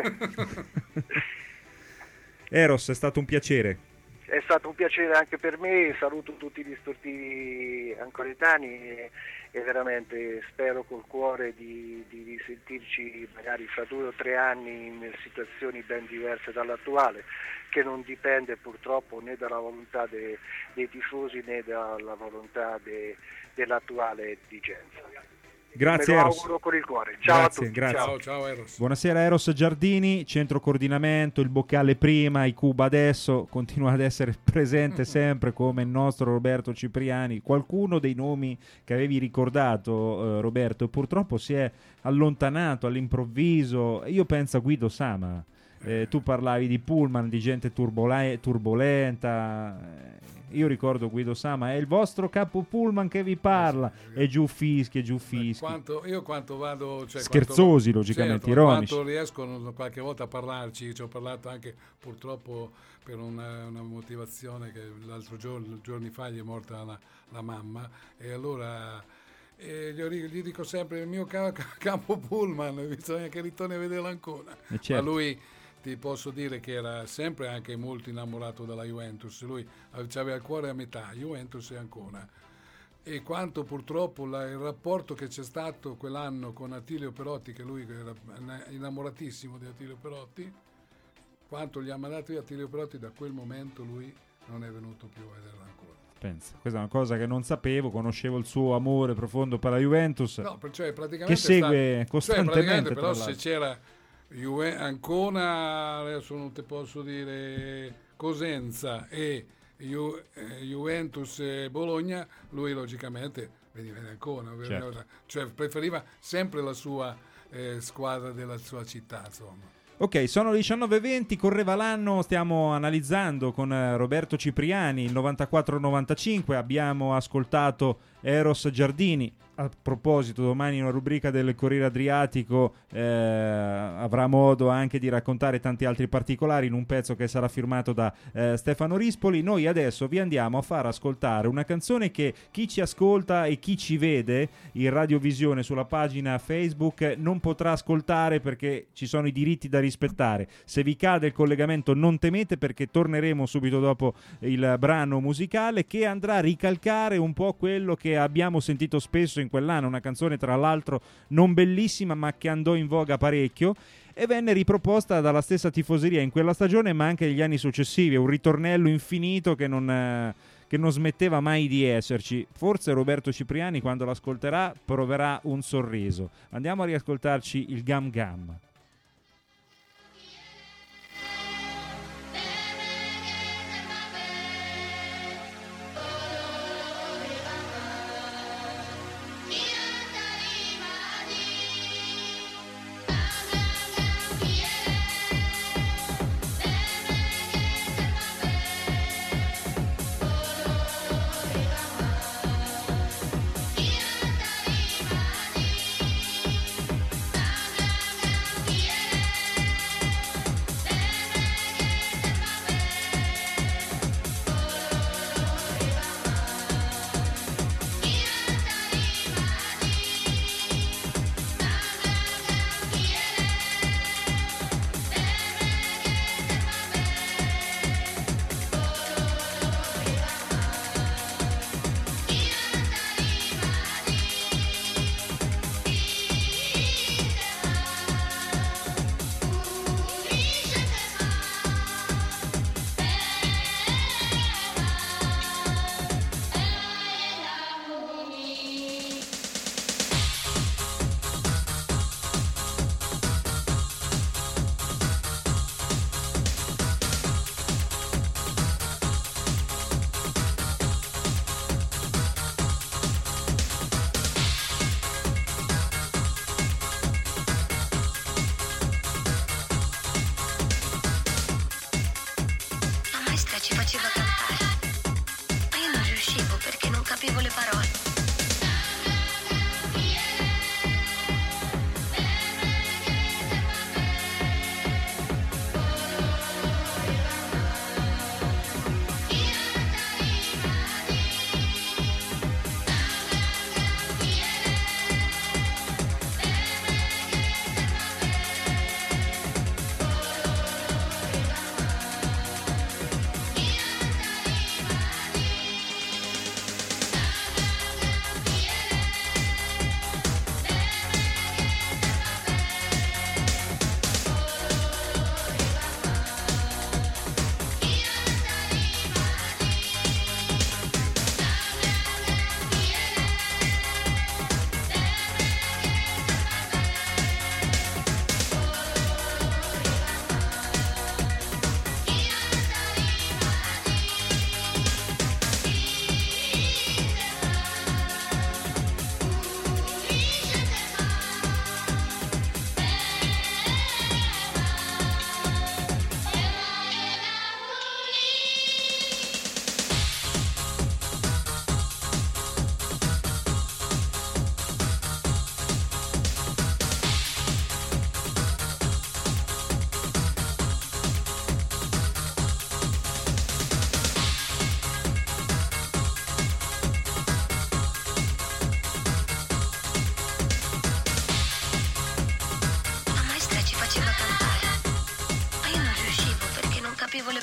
Eros, è stato un piacere. È stato un piacere anche per me, saluto tutti gli sportivi ancoretani e veramente spero col cuore di risentirci magari fra 2 o 3 anni in situazioni ben diverse dall'attuale, che non dipende purtroppo né dalla volontà dei tifosi né dalla volontà dell'attuale dirigenza. Grazie Me lo Eros. auguro con il cuore. Ciao a tutti. Grazie. Ciao Eros. Buonasera Eros Giardini, centro coordinamento, il boccale prima, i Cuba adesso, continua ad essere presente sempre come il nostro Roberto Cipriani. Qualcuno dei nomi che avevi ricordato, Roberto, purtroppo si è allontanato all'improvviso. Io penso a Guido Sama. Tu parlavi di pullman, di gente turbolenta. Io ricordo Guido Sama, è il vostro capo pullman che vi parla, e giù fischi. Quanto vado... Scherzosi, logicamente, ironici. Quanto riesco qualche volta a parlarci, ci ho parlato anche purtroppo per una motivazione che giorni fa gli è morta la mamma, e allora... gli dico sempre il mio capo pullman, bisogna che ritorni a vederlo ancora. Certo. Ma lui, ti posso dire che era sempre anche molto innamorato della Juventus, lui aveva il cuore a metà, Juventus e Ancona. E quanto purtroppo il rapporto che c'è stato quell'anno con Attilio Perotti, che lui era innamoratissimo di Attilio Perotti, quanto gli ha mandato Attilio Perotti, da quel momento lui non è venuto più a vederlo ancora. Pensa, questa è una cosa che non sapevo, conoscevo il suo amore profondo per la Juventus, no, cioè praticamente che segue costantemente. Però se c'era Ancona, adesso non ti posso dire, Cosenza e Juventus e Bologna, lui logicamente veniva Ancona, certo. Cioè preferiva sempre la sua squadra della sua città, insomma. Ok, sono le 19:20, correva l'anno, stiamo analizzando con Roberto Cipriani il 94-95, abbiamo ascoltato Eros Giardini. A proposito, domani in una rubrica del Corriere Adriatico avrà modo anche di raccontare tanti altri particolari in un pezzo che sarà firmato da Stefano Rispoli. Noi adesso vi andiamo a far ascoltare una canzone che chi ci ascolta e chi ci vede in radiovisione sulla pagina Facebook non potrà ascoltare, perché ci sono i diritti da rispettare. Se vi cade il collegamento non temete, perché torneremo subito dopo il brano musicale che andrà a ricalcare un po' quello che abbiamo sentito spesso in quell'anno, una canzone tra l'altro non bellissima ma che andò in voga parecchio e venne riproposta dalla stessa tifoseria in quella stagione ma anche negli anni successivi. È un ritornello infinito che non smetteva mai di esserci. Forse Roberto Cipriani, quando l'ascolterà, proverà un sorriso. Andiamo a riascoltarci il Gam Gam. Io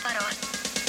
parole.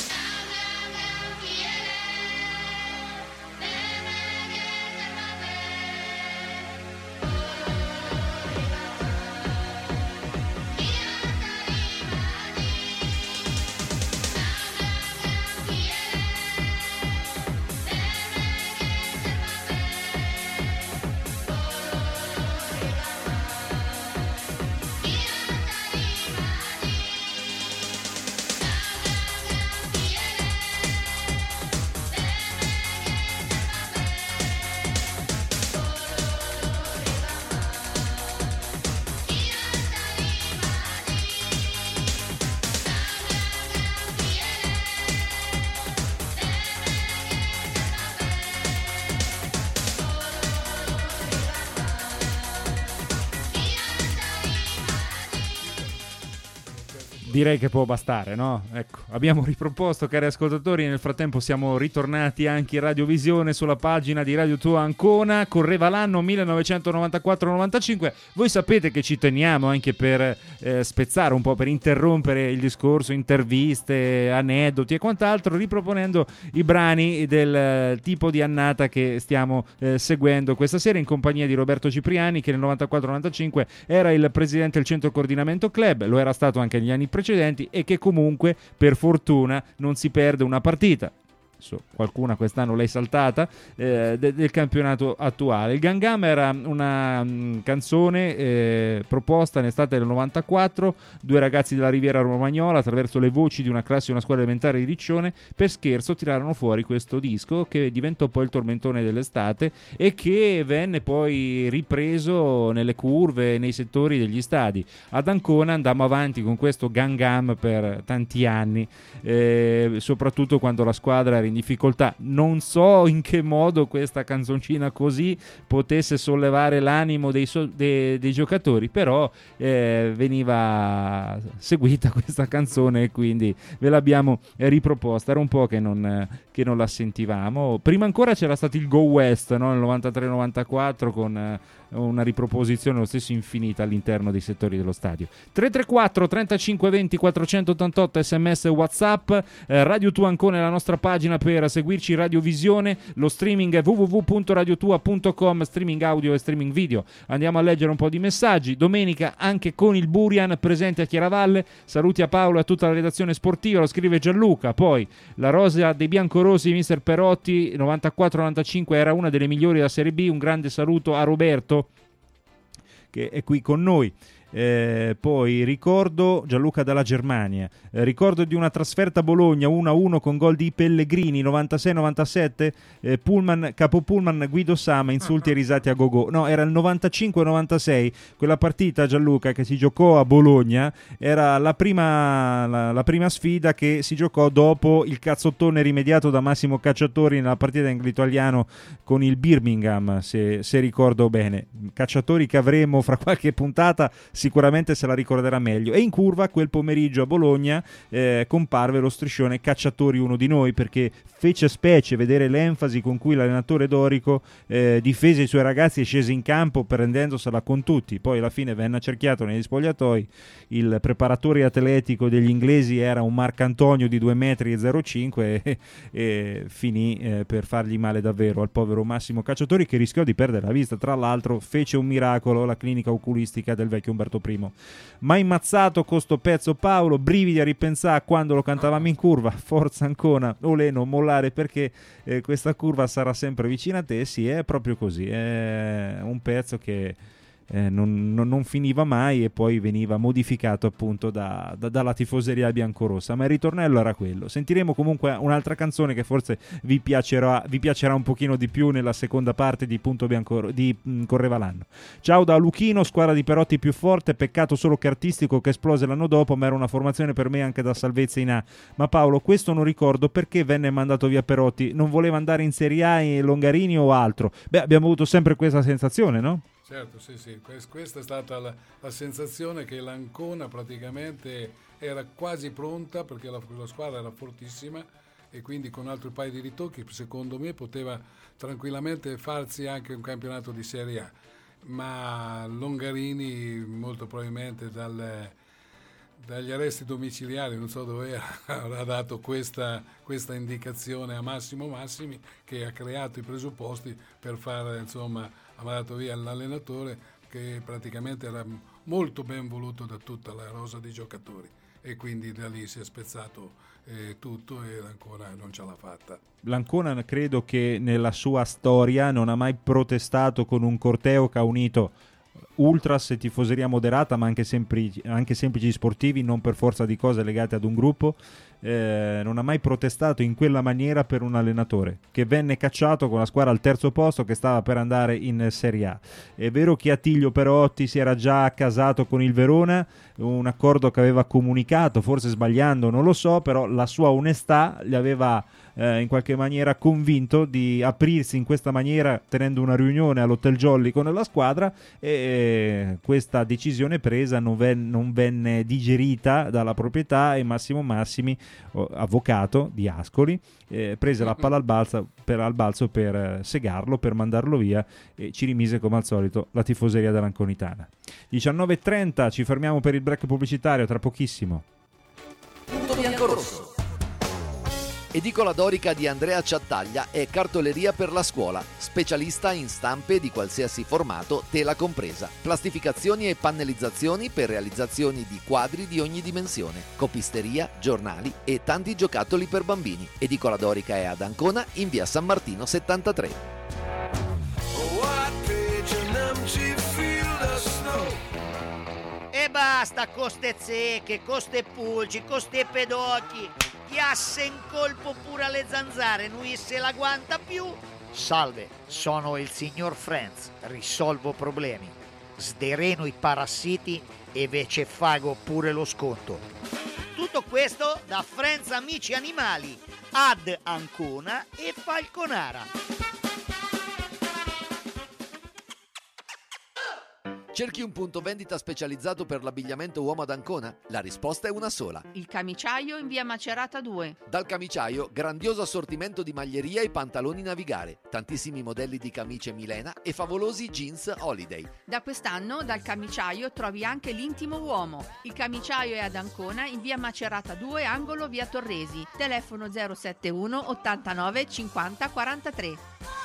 Direi che può bastare, no? Ecco, abbiamo riproposto, cari ascoltatori, nel frattempo siamo ritornati anche in radiovisione sulla pagina di Radio 2 Ancona. Correva l'anno 1994-95. Voi sapete che ci teniamo anche per spezzare un po', per interrompere il discorso, interviste, aneddoti e quant'altro, riproponendo i brani del tipo di annata che stiamo seguendo questa sera in compagnia di Roberto Cipriani, che nel 94-95 era il presidente del Centro Coordinamento Club, lo era stato anche negli anni precedenti, e che comunque per fortuna non si perde una partita. Qualcuna quest'anno l'hai saltata, del campionato attuale. Il Gangam era una canzone proposta in estate del 94, due ragazzi della Riviera Romagnola, attraverso le voci di una classe di una scuola elementare di Riccione, per scherzo tirarono fuori questo disco che diventò poi il tormentone dell'estate e che venne poi ripreso nelle curve, nei settori degli stadi. Ad Ancona andammo avanti con questo Gangam per tanti anni, soprattutto quando la squadra era in difficoltà. Non so in che modo questa canzoncina così potesse sollevare l'animo dei giocatori, però veniva seguita questa canzone e quindi ve l'abbiamo riproposta. Era un po' che non la sentivamo. Prima ancora c'era stato il Go West, no? Nel 93-94 con una riproposizione lo stesso infinita all'interno dei settori dello stadio. 334 35 20 488 sms WhatsApp, Radio Tua Ancona è la nostra pagina per seguirci, radiovisione, lo streaming è www.radiotua.com, streaming audio e streaming video. Andiamo a leggere un po' di messaggi. Domenica anche con il Burian presente a Chiaravalle, saluti a Paolo e a tutta la redazione sportiva, lo scrive Gianluca. Poi la rosa dei biancorossi, mister Perotti 94-95 era una delle migliori della Serie B, un grande saluto a Roberto che è qui con noi. Poi ricordo Gianluca dalla Germania, ricordo di una trasferta a Bologna 1-1 con gol di Pellegrini 96-97, capo Pullman Guido Sama, insulti e risate a gogo. No, era il 95-96 quella partita, Gianluca, che si giocò a Bologna. Era la prima sfida che si giocò dopo il cazzottone rimediato da Massimo Cacciatori nella partita anglo-italiano con il Birmingham, se ricordo bene. Cacciatori che avremo fra qualche puntata, sicuramente se la ricorderà meglio. E in curva quel pomeriggio a Bologna comparve lo striscione Cacciatori uno di noi, perché fece specie vedere l'enfasi con cui l'allenatore dorico difese i suoi ragazzi e scese in campo prendendosela con tutti. Poi alla fine venne accerchiato negli spogliatoi. Il preparatore atletico degli inglesi era un Marcantonio di 2,05 m e finì per fargli male davvero al povero Massimo Cacciatori, che rischiò di perdere la vista. Tra l'altro fece un miracolo la clinica oculistica del vecchio Umberto I. Ma immazzato con sto pezzo Paolo, brividi a ripensare a quando lo cantavamo in curva. Forza Ancona, olè, non mollare, perché questa curva sarà sempre vicina a te. Sì, è proprio così, è un pezzo che non finiva mai e poi veniva modificato appunto dalla tifoseria biancorossa, ma il ritornello era quello. Sentiremo comunque un'altra canzone che forse vi piacerà un pochino di più nella seconda parte di Correva l'anno. Ciao da Luchino, squadra di Perotti più forte, peccato solo che artistico che esplose l'anno dopo, ma era una formazione per me anche da salvezza in A. Ma Paolo, questo non ricordo, perché venne mandato via Perotti? Non voleva andare in Serie A, in Longarini o altro? Beh, abbiamo avuto sempre questa sensazione, no? Certo, sì. Questa è stata la sensazione, che l'Ancona praticamente era quasi pronta, perché la squadra era fortissima e quindi con altri paio di ritocchi secondo me poteva tranquillamente farsi anche un campionato di Serie A. Ma Longarini molto probabilmente dagli arresti domiciliari, non so dove avrà dato questa indicazione a Massimo Massimi, che ha creato i presupposti per fare, insomma, ha mandato via l'allenatore che praticamente era molto ben voluto da tutta la rosa di giocatori, e quindi da lì si è spezzato tutto e ancora non ce l'ha fatta. L'Ancona credo che nella sua storia non ha mai protestato con un corteo che ha unito ultras e tifoseria moderata, ma anche semplici sportivi, non per forza di cose legate ad un gruppo. Non ha mai protestato in quella maniera per un allenatore che venne cacciato con la squadra al terzo posto, che stava per andare in Serie A. È vero che Attilio Perotti si era già accasato con il Verona, un accordo che aveva comunicato, forse sbagliando, non lo so, però la sua onestà gli aveva in qualche maniera convinto di aprirsi in questa maniera, tenendo una riunione all'Hotel Jolly con la squadra, e questa decisione presa non venne digerita dalla proprietà, e Massimo Massimi, avvocato di Ascoli, prese la palla al balzo per segarlo, per mandarlo via, e ci rimise come al solito la tifoseria dell'Anconitana. 19:30, ci fermiamo per il break pubblicitario, tra pochissimo. Punto bianco-rosso. Edicola Dorica di Andrea Ciattaglia è cartoleria per la scuola, specialista in stampe di qualsiasi formato, tela compresa, plastificazioni e pannellizzazioni per realizzazioni di quadri di ogni dimensione, copisteria, giornali e tanti giocattoli per bambini. Edicola Dorica è ad Ancona, in via San Martino 73. E basta con ste zecche, con ste pulci, con ste pedocchi. Chiasse in colpo pure alle zanzare, lui se la guanta più. Salve, sono il signor Franz, risolvo problemi. Sdereno i parassiti e vece fago pure lo sconto. Tutto questo da Franz Amici Animali, ad Ancona e Falconara. Cerchi un punto vendita specializzato per l'abbigliamento uomo ad Ancona? La risposta è una sola. Il Camiciaio in via Macerata 2. Dal Camiciaio, grandioso assortimento di maglieria e pantaloni Navigare, tantissimi modelli di camicie Milena e favolosi jeans Holiday. Da quest'anno dal Camiciaio trovi anche l'intimo uomo. Il Camiciaio è ad Ancona in via Macerata 2, angolo via Torresi. Telefono 071 89 50 43.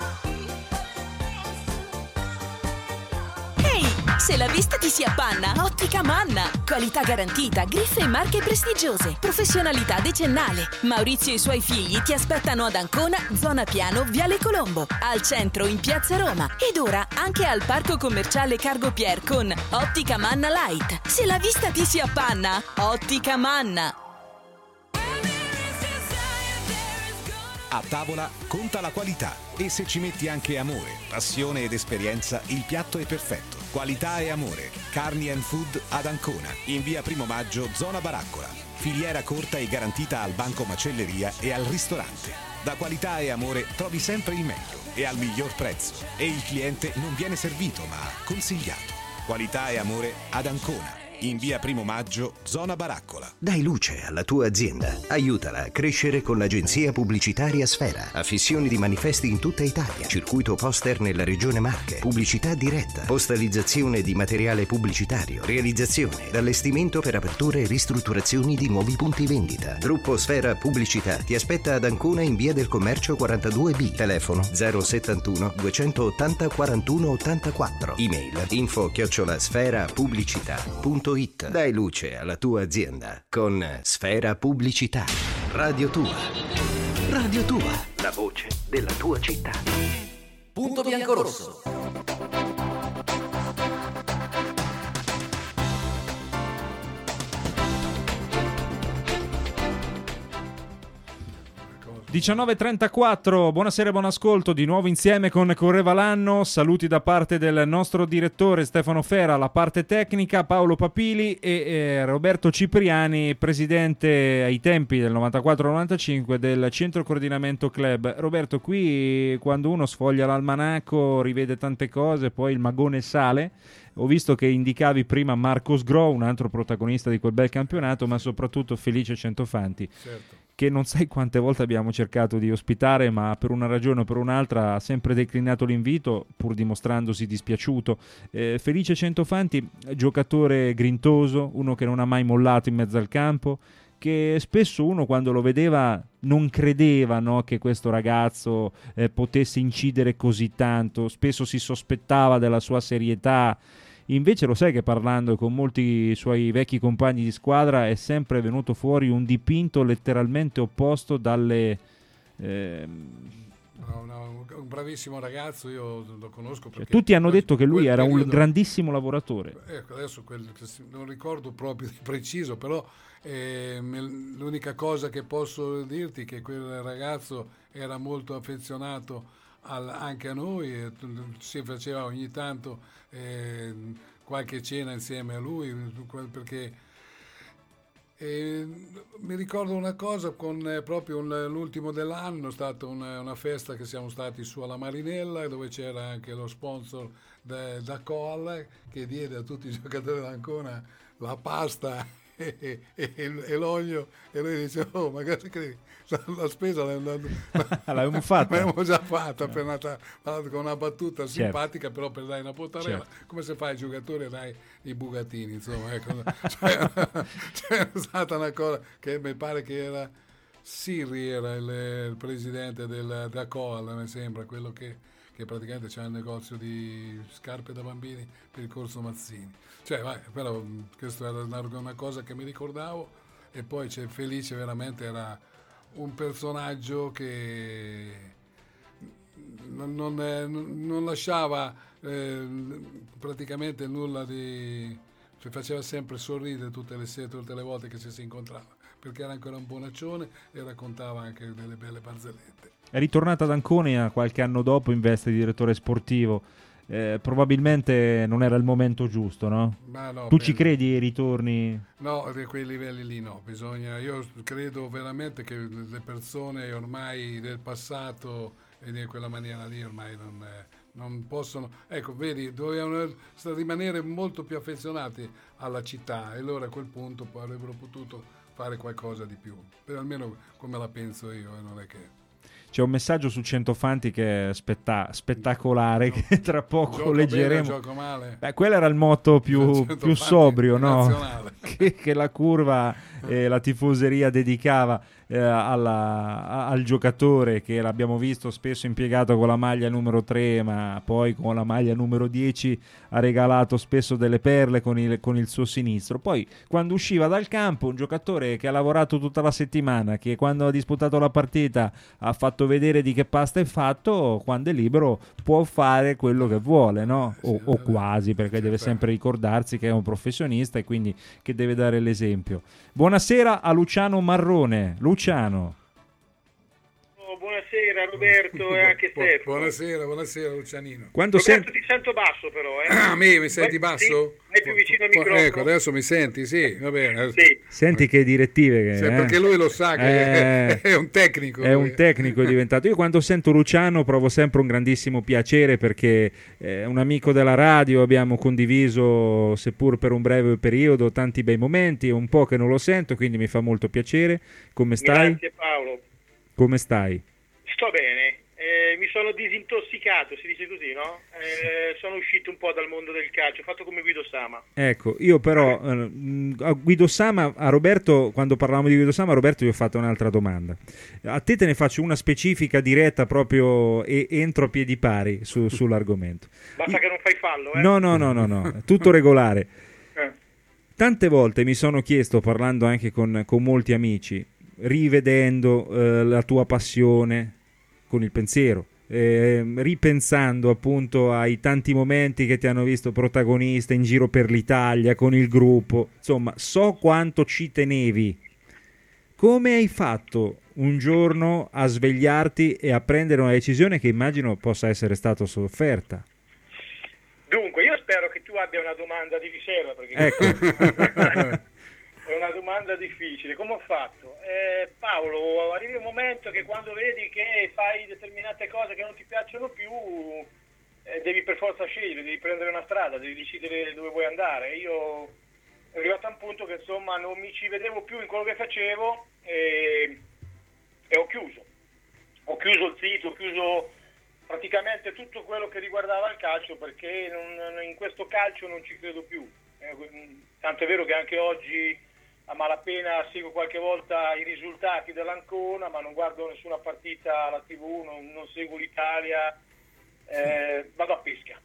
Se la vista ti si appanna, Ottica Manna. Qualità garantita, griffe e marche prestigiose, professionalità decennale. Maurizio e i suoi figli ti aspettano ad Ancona, zona Piano, Viale Colombo, al centro in Piazza Roma ed ora anche al Parco Commerciale Cargo Pier con Ottica Manna Light. Se la vista ti si appanna, Ottica Manna. A tavola conta la qualità e se ci metti anche amore, passione ed esperienza, il piatto è perfetto. Qualità e amore. Carni and Food ad Ancona, in via Primo Maggio, zona Baraccola. Filiera corta e garantita al banco macelleria e al ristorante. Da Qualità e Amore trovi sempre il meglio e al miglior prezzo. E il cliente non viene servito ma consigliato. Qualità e Amore ad Ancona, in via Primo Maggio, zona Baraccola. Dai luce alla tua azienda. Aiutala a crescere con l'agenzia pubblicitaria Sfera. Affissioni di manifesti in tutta Italia. Circuito poster nella regione Marche. Pubblicità diretta. Postalizzazione di materiale pubblicitario. Realizzazione ed allestimento per aperture e ristrutturazioni di nuovi punti vendita. Gruppo Sfera Pubblicità ti aspetta ad Ancona in via del Commercio 42B. Telefono 071 280 41 84. Email info@sferapubblicità.it. Dai luce alla tua azienda con Sfera Pubblicità. Radio Tua. Radio Tua. La voce della tua città. Punto bianco-rosso. Cosa? 19:34, buonasera e buon ascolto, di nuovo insieme con Correva l'Anno, saluti da parte del nostro direttore Stefano Fera, la parte tecnica Paolo Papili e Roberto Cipriani, presidente ai tempi del 94-95 del Centro Coordinamento Club. Roberto, qui quando uno sfoglia l'almanacco rivede tante cose, poi il magone sale. Ho visto che indicavi prima Marcos Grau, un altro protagonista di quel bel campionato, ma soprattutto Felice Centofanti. Certo. che non sai quante volte abbiamo cercato di ospitare, ma per una ragione o per un'altra ha sempre declinato l'invito, pur dimostrandosi dispiaciuto. Felice Centofanti, giocatore grintoso, uno che non ha mai mollato in mezzo al campo, che spesso uno quando lo vedeva non credeva, no, che questo ragazzo potesse incidere così tanto, spesso si sospettava della sua serietà. Invece lo sai che parlando con molti suoi vecchi compagni di squadra è sempre venuto fuori un dipinto letteralmente opposto dalle... un bravissimo ragazzo, io lo conosco perché tutti hanno detto che lui era periodo, un grandissimo lavoratore. Ecco, adesso non ricordo proprio di preciso, però l'unica cosa che posso dirti è che quel ragazzo era molto affezionato anche a noi, e si faceva ogni tanto qualche cena insieme a lui, perché mi ricordo una cosa con proprio l'ultimo dell'anno, è stata una festa che siamo stati su alla Marinella, dove c'era anche lo sponsor da Coal, che diede a tutti i giocatori d'Ancona la pasta e l'olio, e noi dicevamo, magari la spesa l'abbiamo fatta, l'abbiamo già fatta con una battuta simpatica, però per dare una pottarella, come se fai ai giocatori e dai i bugatini, insomma, ecco. C'era stata una cosa che mi pare che era Sirri, era il presidente da Coal, mi sembra, quello che praticamente c'è un negozio di scarpe da bambini per il corso Mazzini. Però questa era una cosa che mi ricordavo. E poi c'è Felice, veramente era un personaggio che non lasciava praticamente nulla faceva sempre sorridere tutte le sere, tutte le volte che si incontrava, perché era ancora un bonaccione e raccontava anche delle belle barzellette. È ritornato ad Ancona qualche anno dopo in veste di direttore sportivo. Probabilmente non era il momento giusto, no? Tu ci credi ai ritorni? No, a quei livelli lì no, io credo veramente che le persone ormai del passato e di quella maniera lì ormai non possono, ecco, vedi, dovevano rimanere molto più affezionati alla città, e allora a quel punto poi avrebbero potuto fare qualcosa di più, per almeno come la penso io, non è che... C'è un messaggio su Centofanti che è spettacolare, che tra poco gioco leggeremo. Bene, gioco male. Quello era il motto più sobrio, no? che la curva e la tifoseria dedicava al giocatore, che l'abbiamo visto spesso impiegato con la maglia numero 3, ma poi con la maglia numero 10 ha regalato spesso delle perle con il suo sinistro. Poi quando usciva dal campo, un giocatore che ha lavorato tutta la settimana, che quando ha disputato la partita ha fatto vedere di che pasta è fatto, quando è libero può fare quello che vuole, no? O quasi, perché deve sempre ricordarsi che è un professionista e quindi che deve dare l'esempio. Buonasera a Luciano Marrone. Luciano. Buonasera Roberto e anche Stefano. Buonasera Lucianino. Roberto, ti sento basso però. A me mi senti basso? Vai più vicino al microfono. Ecco, adesso mi senti, sì, va bene. Sì. Senti che direttive che perché lui lo sa che è un tecnico. È un tecnico diventato. Io quando sento Luciano provo sempre un grandissimo piacere, perché è un amico della radio, abbiamo condiviso, seppur per un breve periodo, tanti bei momenti, è un po' che non lo sento, quindi mi fa molto piacere. Come stai? Grazie Paolo. Come stai? Sto bene, mi sono disintossicato, si dice così, no? Sono uscito un po' dal mondo del calcio, ho fatto come Guido Sama. Ecco, io però a Guido Sama, a Roberto, quando parlavamo di Guido Sama, a Roberto gli ho fatto un'altra domanda. A te ne faccio una specifica, diretta, proprio e entro a piedi pari sull'argomento. Basta che non fai fallo, No, tutto regolare. Tante volte mi sono chiesto, parlando anche con molti amici, rivedendo la tua passione con il pensiero, ripensando appunto ai tanti momenti che ti hanno visto protagonista in giro per l'Italia con il gruppo, insomma, so quanto ci tenevi. Come hai fatto un giorno a svegliarti e a prendere una decisione che immagino possa essere stata sofferta? Dunque, io spero che tu abbia una domanda di riserva, perché ecco. È una domanda difficile. Come ho fatto? Paolo, arrivi un momento che quando vedi che fai determinate cose che non ti piacciono più, devi per forza scegliere, devi prendere una strada, devi decidere dove vuoi andare. Io è arrivato a un punto che insomma non mi ci vedevo più in quello che facevo e e ho chiuso il sito, ho chiuso praticamente tutto quello che riguardava il calcio, perché in questo calcio non ci credo più. Tanto è vero che anche oggi a malapena seguo qualche volta i risultati dell'Ancona, ma non guardo nessuna partita alla TV, non seguo l'Italia, vado a pesca.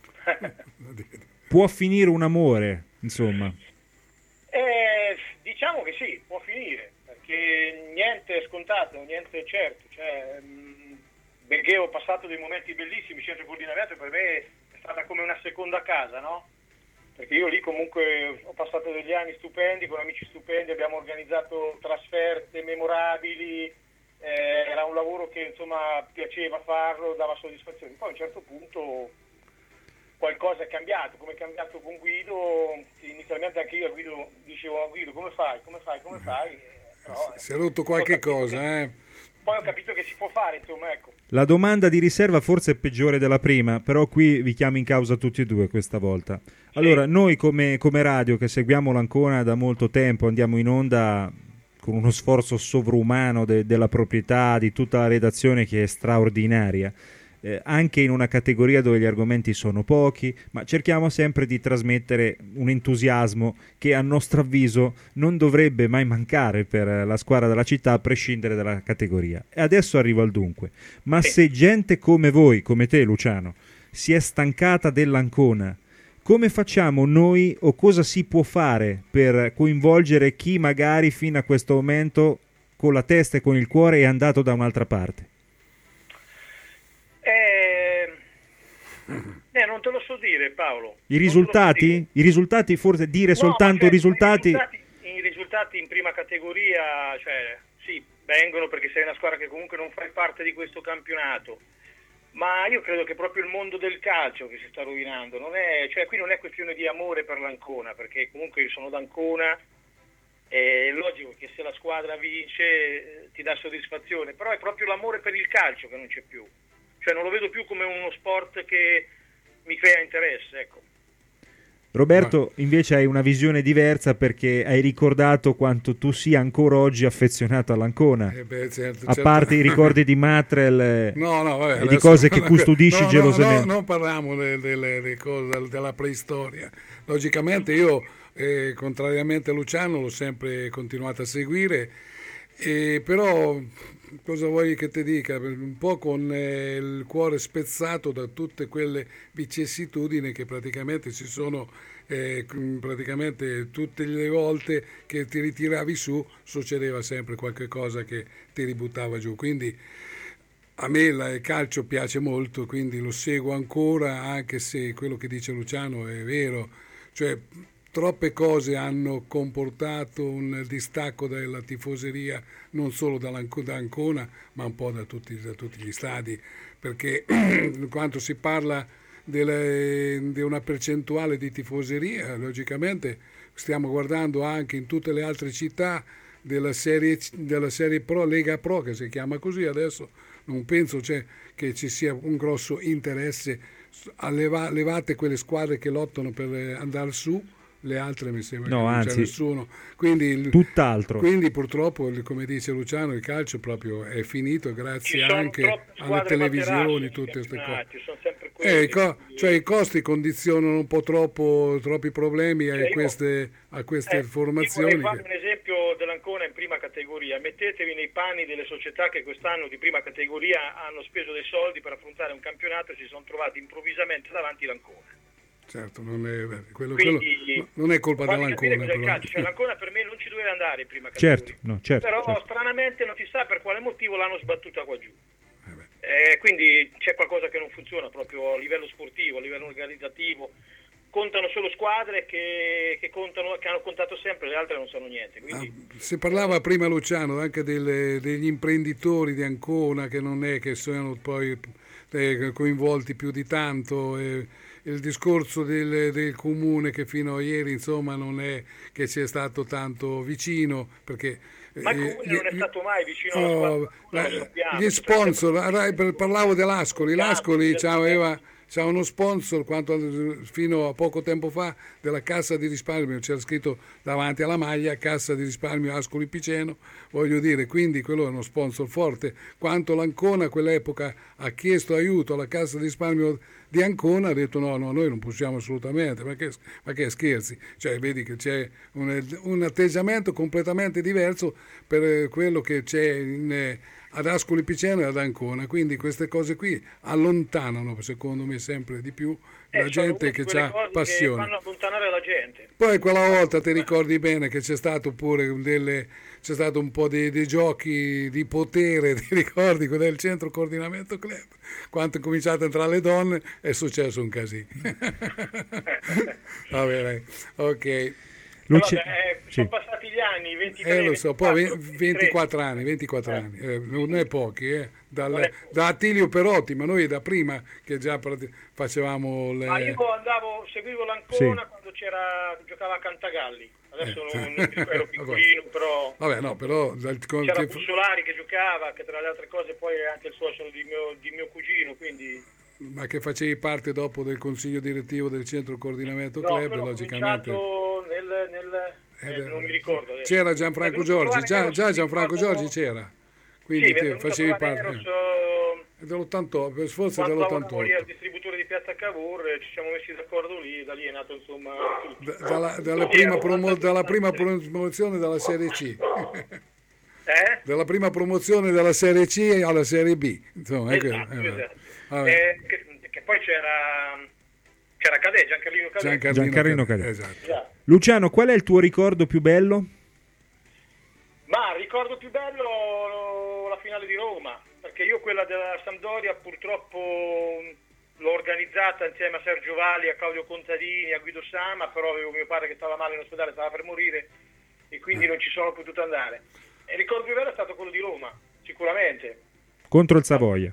Può finire un amore, insomma. Diciamo che sì, può finire, perché niente è scontato, niente è certo. Perché ho passato dei momenti bellissimi, il centro coordinamento per me è stata come una seconda casa, no? Perché io lì comunque ho passato degli anni stupendi, con amici stupendi, abbiamo organizzato trasferte memorabili, era un lavoro che insomma piaceva farlo, dava soddisfazione. Poi a un certo punto qualcosa è cambiato, come è cambiato con Guido. Inizialmente anche io a Guido dicevo: a Guido, come fai? Però, si è rotto qualche cosa, Poi ho capito che si può fare, insomma, ecco. La domanda di riserva forse è peggiore della prima, però qui vi chiamo in causa tutti e due questa volta. Allora, noi come radio che seguiamo l'Ancona da molto tempo, andiamo in onda con uno sforzo sovrumano della proprietà, di tutta la redazione che è straordinaria, anche in una categoria dove gli argomenti sono pochi, ma cerchiamo sempre di trasmettere un entusiasmo che a nostro avviso non dovrebbe mai mancare per la squadra della città, a prescindere dalla categoria. E adesso arrivo al dunque: ma se gente come voi, come te Luciano, si è stancata dell'Ancona, come facciamo noi, o cosa si può fare per coinvolgere chi magari fino a questo momento con la testa e con il cuore è andato da un'altra parte? Non te lo so dire, Paolo. I risultati? I risultati, forse dire soltanto risultati? I risultati in prima categoria, sì, vengono perché sei una squadra che comunque non fai parte di questo campionato. Ma io credo che proprio il mondo del calcio che si sta rovinando, qui non è questione di amore per l'Ancona, perché comunque io sono d'Ancona, è logico che se la squadra vince ti dà soddisfazione, però è proprio l'amore per il calcio che non c'è più. Non lo vedo più come uno sport che mi crea interesse, ecco. Roberto, invece hai una visione diversa, perché hai ricordato quanto tu sia ancora oggi affezionato all'Ancona. Certo. A parte i ricordi di Matrel vabbè, e di cose che custodisci gelosamente. Non parliamo delle cose della preistoria. Logicamente io, contrariamente a Luciano, l'ho sempre continuato a seguire, però cosa vuoi che ti dica? Un po' con il cuore spezzato da tutte quelle vicissitudini che praticamente ci sono, praticamente tutte le volte che ti ritiravi su succedeva sempre qualche cosa che ti ributtava giù. Quindi a me il calcio piace molto, quindi lo seguo ancora, anche se quello che dice Luciano è vero, troppe cose hanno comportato un distacco della tifoseria, non solo da Ancona, ma un po' da tutti gli stadi, perché quando si parla di una percentuale di tifoseria, logicamente stiamo guardando anche in tutte le altre città della serie Pro, Lega Pro, che si chiama così adesso. Non penso che ci sia un grosso interesse a levate quelle squadre che lottano per andare su, le altre mi sembra che non c'è nessuno, quindi tutt'altro. Quindi purtroppo, come dice Luciano, il calcio proprio è finito grazie anche alle televisioni, tutte queste cose. I costi condizionano un po' troppi problemi a queste formazioni. Vorrei fare un esempio dell'Ancona in prima categoria: mettetevi nei panni delle società che quest'anno di prima categoria hanno speso dei soldi per affrontare un campionato e si sono trovati improvvisamente davanti l'Ancona. Certo, non è quello non è colpa dell'Ancona. L'Ancona per me non ci doveva andare in prima categoria. Certo. Però stranamente non si sa per quale motivo l'hanno sbattuta qua giù. Quindi c'è qualcosa che non funziona proprio a livello sportivo, a livello organizzativo. Contano solo squadre che hanno contato sempre, le altre non sanno niente. Quindi... Si parlava prima, Luciano, anche degli imprenditori di Ancona, che non è che sono poi coinvolti più di tanto. Il discorso del comune, che fino a ieri insomma non è che sia stato tanto vicino, perché ma il comune non è stato mai vicino alla squadra, gli sponsor, parlavo dell'Ascoli, l'Ascoli c'ha uno sponsor fino a poco tempo fa della Cassa di Risparmio, c'era scritto davanti alla maglia Cassa di Risparmio Ascoli Piceno, voglio dire, quindi quello è uno sponsor forte. Quanto l'Ancona a quell'epoca ha chiesto aiuto alla Cassa di Risparmio di Ancona, ha detto no, noi non possiamo assolutamente, ma che scherzi, cioè vedi che c'è un atteggiamento completamente diverso per quello che c'è ad Ascoli Piceno e ad Ancona, quindi queste cose qui allontanano secondo me sempre di più la gente che ha passione. Che fanno allontanare la gente. Poi quella volta ti ricordi bene che c'è stato pure c'è stato un po' di giochi di potere, ti ricordi, del centro coordinamento club, quando è cominciato a entrare le donne è successo un casino. Va bene, ok. Sono passati gli anni, 23, lo so, 24, poi 24 anni, non è pochi, da Attilio Perotti, ma noi da prima che già facevamo le... Ma io seguivo l'Ancona quando giocava a Cantagalli, adesso non ero piccolino, però... Vabbè, no, però... C'era Bussolari che giocava, che tra le altre cose poi è anche il suocero di mio cugino, quindi... Ma che facevi parte dopo del consiglio direttivo del centro coordinamento club, logicamente... non mi ricordo adesso. C'era Gianfranco Giorgi, già Gianfranco Giorgi c'era, quindi facevi parte dell'88, forse dell'88. Quando al distributore di Piazza Cavour ci siamo messi d'accordo lì, e da lì è nato insomma dalla prima promozione della Serie C. Dalla prima promozione della Serie C alla Serie B, insomma, esatto. Che poi c'era Cadè, Giancarlino Cadè. Esatto. Luciano, qual è il tuo ricordo più bello? Ma il ricordo più bello la finale di Roma, perché io quella della Sampdoria purtroppo l'ho organizzata insieme a Sergio Valli, a Claudio Contadini, a Guido Sama, però avevo mio padre che stava male in ospedale, stava per morire e quindi non ci sono potuto andare. E il ricordo più bello è stato quello di Roma, sicuramente. Contro il Savoia.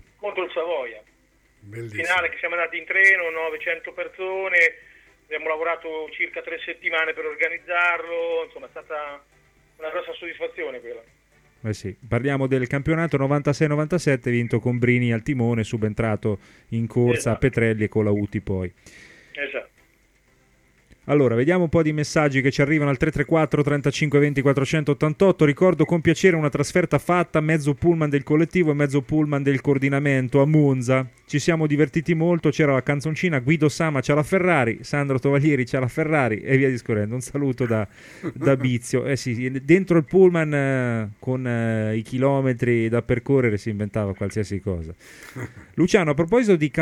Bellissimo. Finale che siamo andati in treno, 900 persone, abbiamo lavorato circa 3 settimane per organizzarlo, insomma è stata una grossa soddisfazione quella. Sì. Parliamo del campionato 96-97 vinto con Brini al timone, subentrato in corsa a Petrelli e con la Uti poi. Esatto. Allora, vediamo un po' di messaggi che ci arrivano al 334 35 20 488. Ricordo con piacere una trasferta fatta, mezzo pullman del collettivo e mezzo pullman del coordinamento a Monza. Ci siamo divertiti molto, c'era la canzoncina, Guido Sama c'ha la Ferrari, Sandro Tovaglieri c'ha la Ferrari e via discorrendo. Un saluto da Bizio. Sì, dentro il pullman con i chilometri da percorrere si inventava qualsiasi cosa. Luciano, a proposito di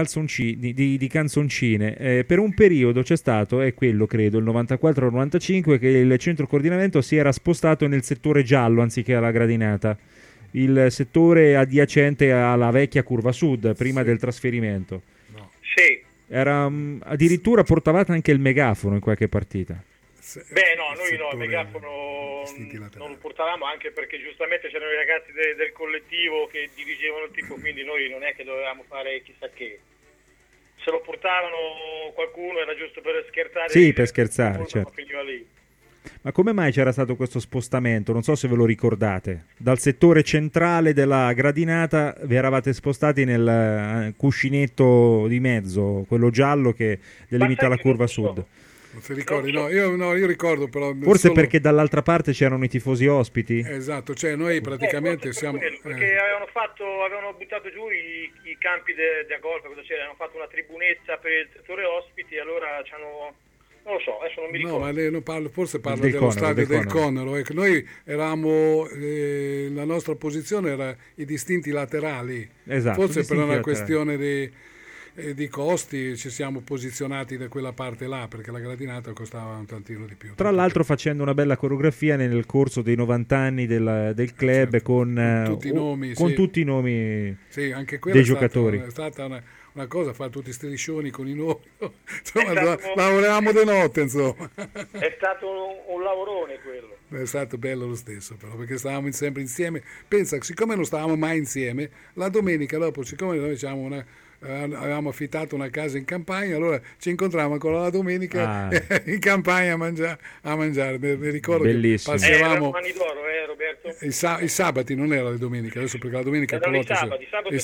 canzoncine, per un periodo c'è stato, è quello credo, il 94-95, che il centro coordinamento si era spostato nel settore giallo anziché alla gradinata. Il settore adiacente alla vecchia curva sud prima del trasferimento. Sì. Era addirittura portavate anche il megafono in qualche partita. Beh no, noi no, il megafono non lo portavamo, anche perché giustamente c'erano i ragazzi del collettivo che dirigevano il tipo, quindi noi non è che dovevamo fare chissà che. Se lo portavano qualcuno era giusto per scherzare. Sì, per scherzare, certo. Finiva lì. Ma come mai c'era stato questo spostamento? Non so se ve lo ricordate. Dal settore centrale della gradinata vi eravate spostati nel cuscinetto di mezzo, quello giallo che delimita la curva sud. Non ti ricordi? No, io ricordo però... Forse perché dall'altra parte c'erano i tifosi ospiti? Esatto, cioè noi praticamente siamo... Perché avevano buttato giù i campi da golf, cosa c'era? Hanno fatto una tribunezza per il settore ospiti e allora c'hanno... Non lo so, adesso non mi ricordo. No, ma lei forse parla dello stadio del Conero. Ecco, noi eravamo, la nostra posizione era i distinti laterali. Esatto, forse per una questione di costi ci siamo posizionati da quella parte là, perché la gradinata costava un tantino di più. Tra l'altro facendo una bella coreografia nel corso dei 90 anni del club, certo, con tutti i nomi sì, anche dei giocatori. È stata una cosa, fare tutti striscioni con i nomi, insomma, lavoravamo di notte, insomma. È stato un lavorone quello. È stato bello lo stesso, però, perché stavamo sempre insieme. Pensa, siccome non stavamo mai insieme, la domenica dopo, siccome noi facciamo avevamo affittato una casa in campagna, allora ci incontravamo ancora la domenica in campagna a mangiare. Mi ricordo bellissimo. che passavamo erano anni d'oro, Roberto? i sabati, non era le domeniche, adesso perché la domenica erano i sabati,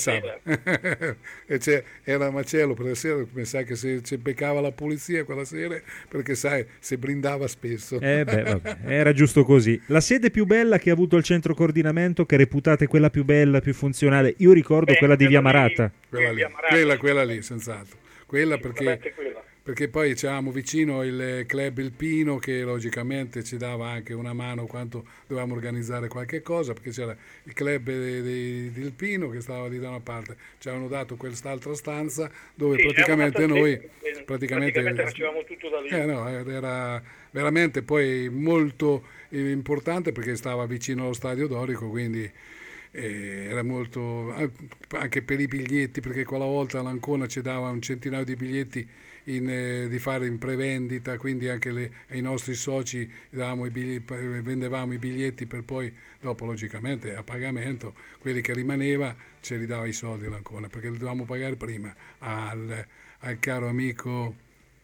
e era macello per la sera, mi sa che si beccava la polizia quella sera, perché sai, si brindava spesso. Vabbè, era giusto così. La sede più bella che ha avuto il centro coordinamento, che reputate quella più bella, più funzionale? Io ricordo quella di Via Marata. Quella lì, senz'altro. Quella perché poi c'eravamo vicino il club Il Pino, che logicamente ci dava anche una mano quando dovevamo organizzare qualche cosa, perché c'era il club del Pino che stava lì da una parte, ci avevano dato quest'altra stanza dove praticamente noi facevamo tutto da lì. Era veramente poi molto importante perché stava vicino allo stadio dorico, quindi era molto, anche per i biglietti, perché quella volta l'Ancona ci dava un centinaio di biglietti di fare in prevendita, quindi anche ai nostri soci vendevamo i biglietti per poi dopo logicamente a pagamento, quelli che rimaneva ce li dava i soldi l'Ancona, perché li dovevamo pagare prima al caro amico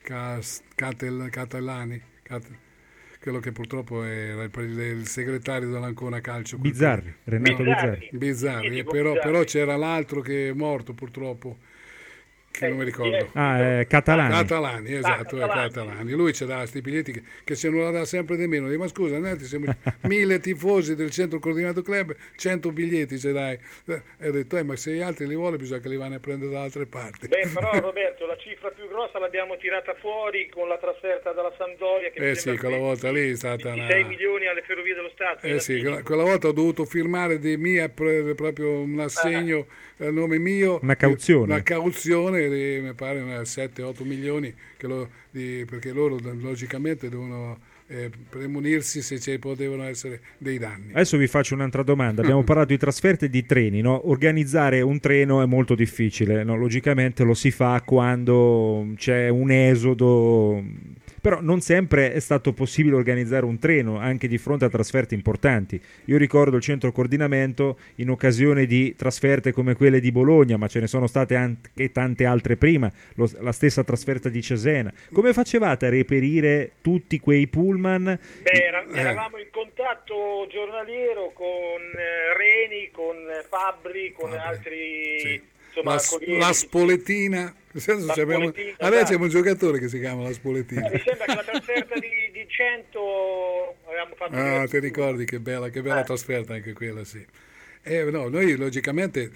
Catellani, quello che purtroppo era il segretario dell'Ancona Calcio. Renato Bizzarri. Però c'era l'altro che è morto purtroppo, che non mi ricordo. Catalani, esatto, Catalani. Lui ci dà questi biglietti che se non la dà sempre di meno. Ma scusa, siamo 1000 tifosi del centro coordinato club, 100 biglietti ce dai. E ho detto, ma se gli altri li vuole bisogna che li vanno a prendere da altre parti. Però Roberto, la cifra più grossa l'abbiamo tirata fuori con la trasferta dalla Sampdoria, che quella volta lì è stata 6 milioni alle Ferrovie dello Stato. Quella volta ho dovuto firmare proprio un assegno a nome mio, una cauzione mi pare 7-8 milioni perché loro logicamente devono premunirsi se ci potevano essere dei danni. Adesso vi faccio un'altra domanda. Abbiamo parlato di trasferte e di treni, no? Organizzare un treno è molto difficile, no? Logicamente lo si fa quando c'è un esodo, però non sempre è stato possibile organizzare un treno anche di fronte a trasferte importanti. Io ricordo il centro coordinamento in occasione di trasferte come quelle di Bologna, ma ce ne sono state anche tante altre prima, la stessa trasferta di Cesena. Come facevate a reperire tutti quei pullman? Eravamo in contatto giornaliero con Reni, con Fabbri, con altri... Sì. Insomma, la Spoletina, adesso c'è un giocatore che si chiama la Spoletina. Mi sembra che la trasferta di 100 avevamo fatto. Ti ricordi che bella trasferta anche quella, sì. Noi logicamente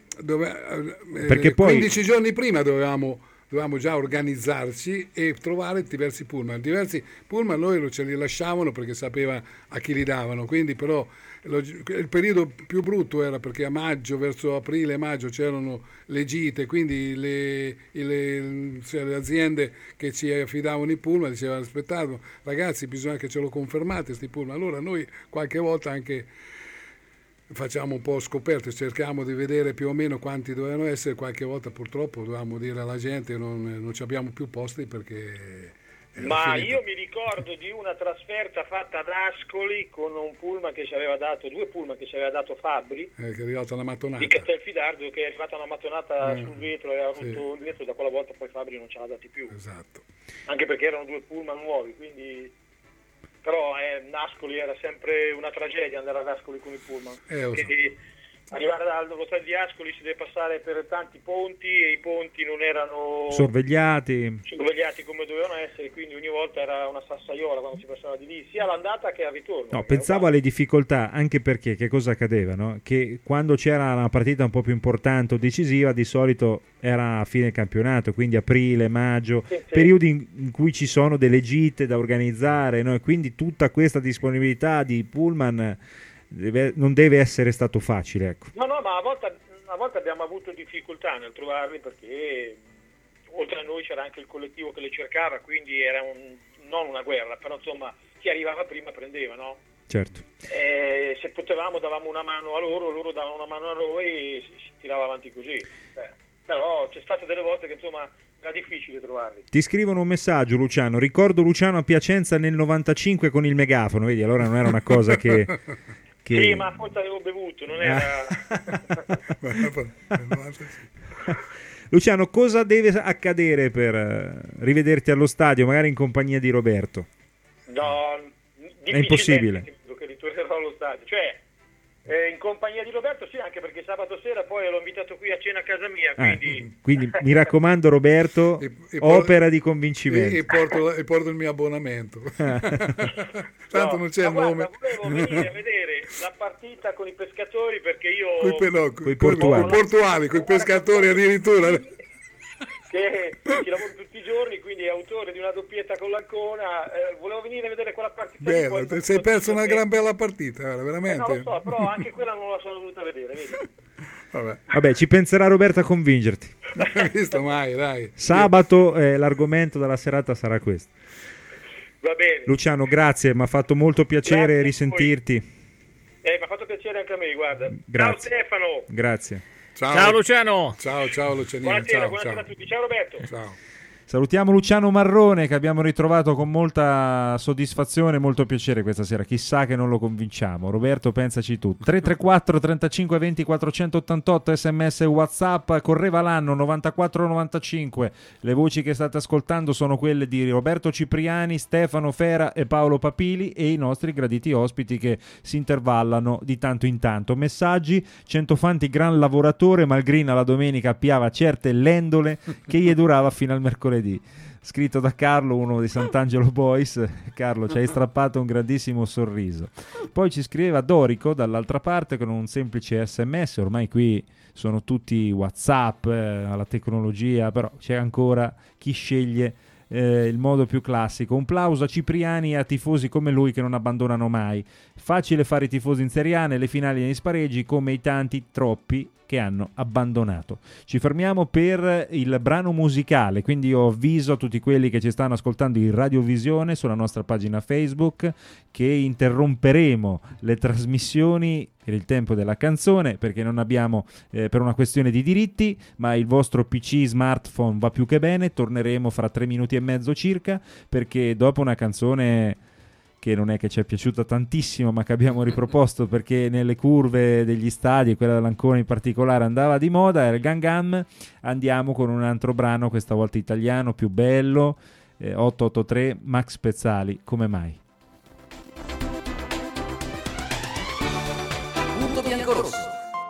perché poi 15 giorni prima dovevamo già organizzarci e trovare diversi pullman. Diversi pullman noi ce li lasciavano perché sapeva a chi li davano, quindi però il periodo più brutto era perché a maggio, verso aprile-maggio c'erano le gite, quindi le aziende che ci affidavano i pullman dicevano aspettate ragazzi, bisogna che ce lo confermate sti pullman. Allora noi qualche volta anche facciamo un po' scoperte, cerchiamo di vedere più o meno quanti dovevano essere. Qualche volta purtroppo dovevamo dire alla gente non ci abbiamo più posti perché io mi ricordo di una trasferta fatta ad Ascoli con un pullman che ci aveva dato, 2 pullman che ci aveva dato Fabbri, che è arrivata una mattonata di Castelfidardo, che è arrivata una mattonata sul vetro e ha rotto il vetro. Da quella volta poi Fabbri non ce l'ha dati più, esatto, anche perché erano 2 pullman nuovi, quindi però Ascoli era sempre una tragedia andare ad Ascoli con i pullman, arrivare dallo stadio di Ascoli si deve passare per tanti ponti e i ponti non erano sorvegliati come dovevano essere, quindi ogni volta era una sassaiola quando si passava di lì, sia all'andata che al ritorno. No, pensavo alle difficoltà, anche perché che cosa accadeva, no? Che quando c'era una partita un po' più importante o decisiva di solito era a fine campionato, quindi aprile, maggio, periodi in cui ci sono delle gite da organizzare, no? E quindi tutta questa disponibilità di pullman non deve essere stato facile, ecco. No, ma a volte abbiamo avuto difficoltà nel trovarli perché oltre a noi c'era anche il collettivo che le cercava, quindi era non una guerra, però insomma chi arrivava prima prendeva, no? Certo. Se potevamo davamo una mano a loro davano una mano a noi e si tirava avanti così. Però c'è state delle volte che insomma era difficile trovarli. Ti scrivono un messaggio, Luciano: ricordo Luciano a Piacenza nel 95 con il megafono, vedi, allora non era una cosa che Sì, ma forse avevo bevuto, non era... Luciano, cosa deve accadere per rivederti allo stadio, magari in compagnia di Roberto? No, è impossibile. Che ritornerò allo stadio, cioè in compagnia di Roberto, sì, anche perché sabato sera poi l'ho invitato qui a cena a casa mia, Quindi mi raccomando, Roberto, opera di convincimento. E porto il mio abbonamento. Tanto non c'è il nome. Volevo venire a vedere la partita con i pescatori, perché io coi portuali, con i pescatori addirittura. Che ci lavoro tutti i giorni, quindi è autore di una doppietta con l'Ancona. Volevo venire a vedere quella partita. Bello, ti sei perso una gran bella partita, veramente. No, lo so, però anche quella non la sono voluta vedere, vedi? Vabbè, ci penserà Roberto a convincerti. Visto mai, dai. Sabato l'argomento della serata sarà questo. Va bene. Luciano, grazie, mi ha fatto molto piacere risentirti. Mi ha fatto piacere anche a me, guarda. Grazie. Ciao Stefano. Grazie. Ciao Luciano. Ciao Lucianino. Buonasera a tutti. Ciao Roberto. Ciao. Salutiamo Luciano Marrone, che abbiamo ritrovato con molta soddisfazione e molto piacere questa sera. Chissà che non lo convinciamo. Roberto, pensaci tu. 334 35 20 488 sms e WhatsApp. Correva l'anno 94-95. Le voci che state ascoltando sono quelle di Roberto Cipriani, Stefano Fera e Paolo Papili, e i nostri graditi ospiti che si intervallano di tanto in tanto. Messaggi: Centofanti gran lavoratore, Malgrina la domenica appiava certe lendole che gli durava fino al mercoledì. Scritto da Carlo, uno di Sant'Angelo Boys. Carlo, ci hai strappato un grandissimo sorriso. Poi ci scriveva Dorico dall'altra parte con un semplice sms. Ormai qui sono tutti WhatsApp, alla tecnologia, però c'è ancora chi sceglie il modo più classico. Un plauso a Cipriani e a tifosi come lui che non abbandonano mai. Facile fare i tifosi in Serie A nelle finali negli spareggi, come i tanti troppi che hanno abbandonato. Ci fermiamo per il brano musicale, quindi io avviso a tutti quelli che ci stanno ascoltando in radiovisione sulla nostra pagina Facebook che interromperemo le trasmissioni per il tempo della canzone, perché non abbiamo per una questione di diritti, ma il vostro PC smartphone va più che bene. Torneremo fra 3 minuti e mezzo circa, perché dopo una canzone che non è che ci è piaciuta tantissimo, ma che abbiamo riproposto perché nelle curve degli stadi, quella dell'Ancona in particolare, andava di moda, era il Gangnam. Andiamo con un altro brano, questa volta italiano, più bello, 883, Max Pezzali, Come mai? Punto biancorosso.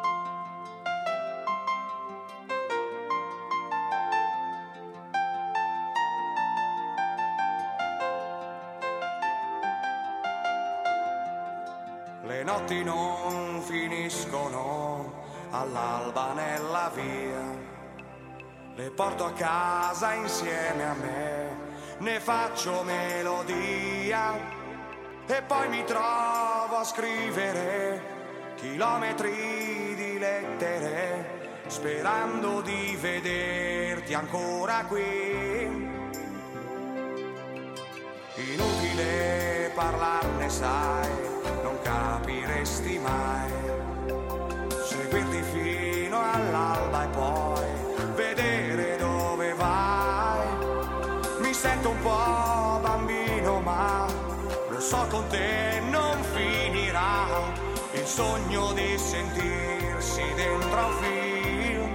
Le notti non finiscono all'alba nella via, le porto a casa insieme a me, ne faccio melodia e poi mi trovo a scrivere chilometri di lettere sperando di vederti ancora qui. Inutile parlarne, sai, non capiresti mai. Seguirti fino all'alba e poi vedere dove vai. Mi sento un po' bambino, ma lo so con te non finirà. Il sogno di sentirsi dentro a un film.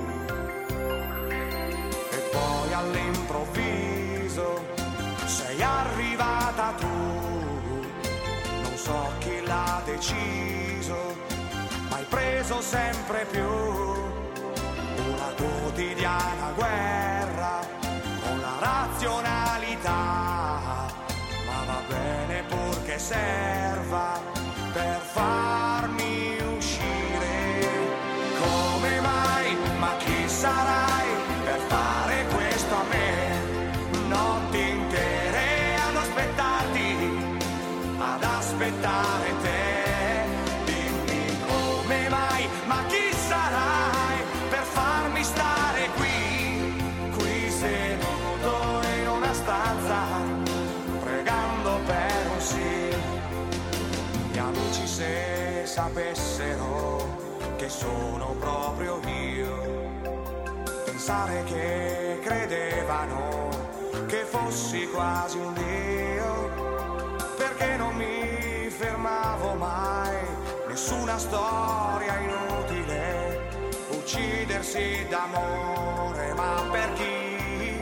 E poi all'improvviso sei arrivata tu. Non so chi l'ha deciso, ma hai preso sempre più una quotidiana guerra con la razionalità. Ma va bene purché serva per farmi uscire. Come mai? Ma chi sarai per fare questo a me? Notti intere ad aspettarti, ad aspettare te. Dimmi come mai, ma chi sarai per farmi stare qui seduto in una stanza, pregando per un sì. Gli amici se sapessero che sono proprio io, pensare che credevano che fossi quasi un dio, perché non mi fermavo mai, nessuna storia inutile uccidersi d'amore, ma per chi?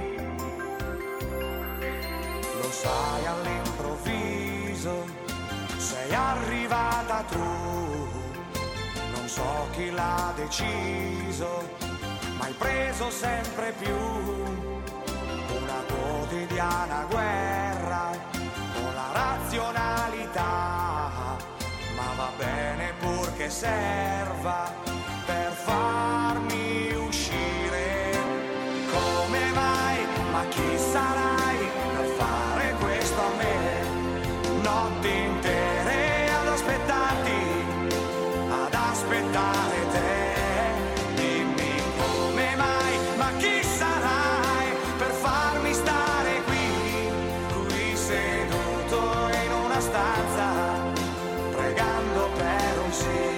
Lo sai, all'improvviso sei arrivata tu, non so chi l'ha deciso, ma hai preso sempre più una quotidiana guerra con la razionalità, ma va bene purché serva per farmi uscire. Come mai? Ma chi sarai per fare questo a me? Notti intere ad aspettare te. Dimmi come mai? Ma chi sarai per farmi stare qui seduto in una stanza, pregando per un sì?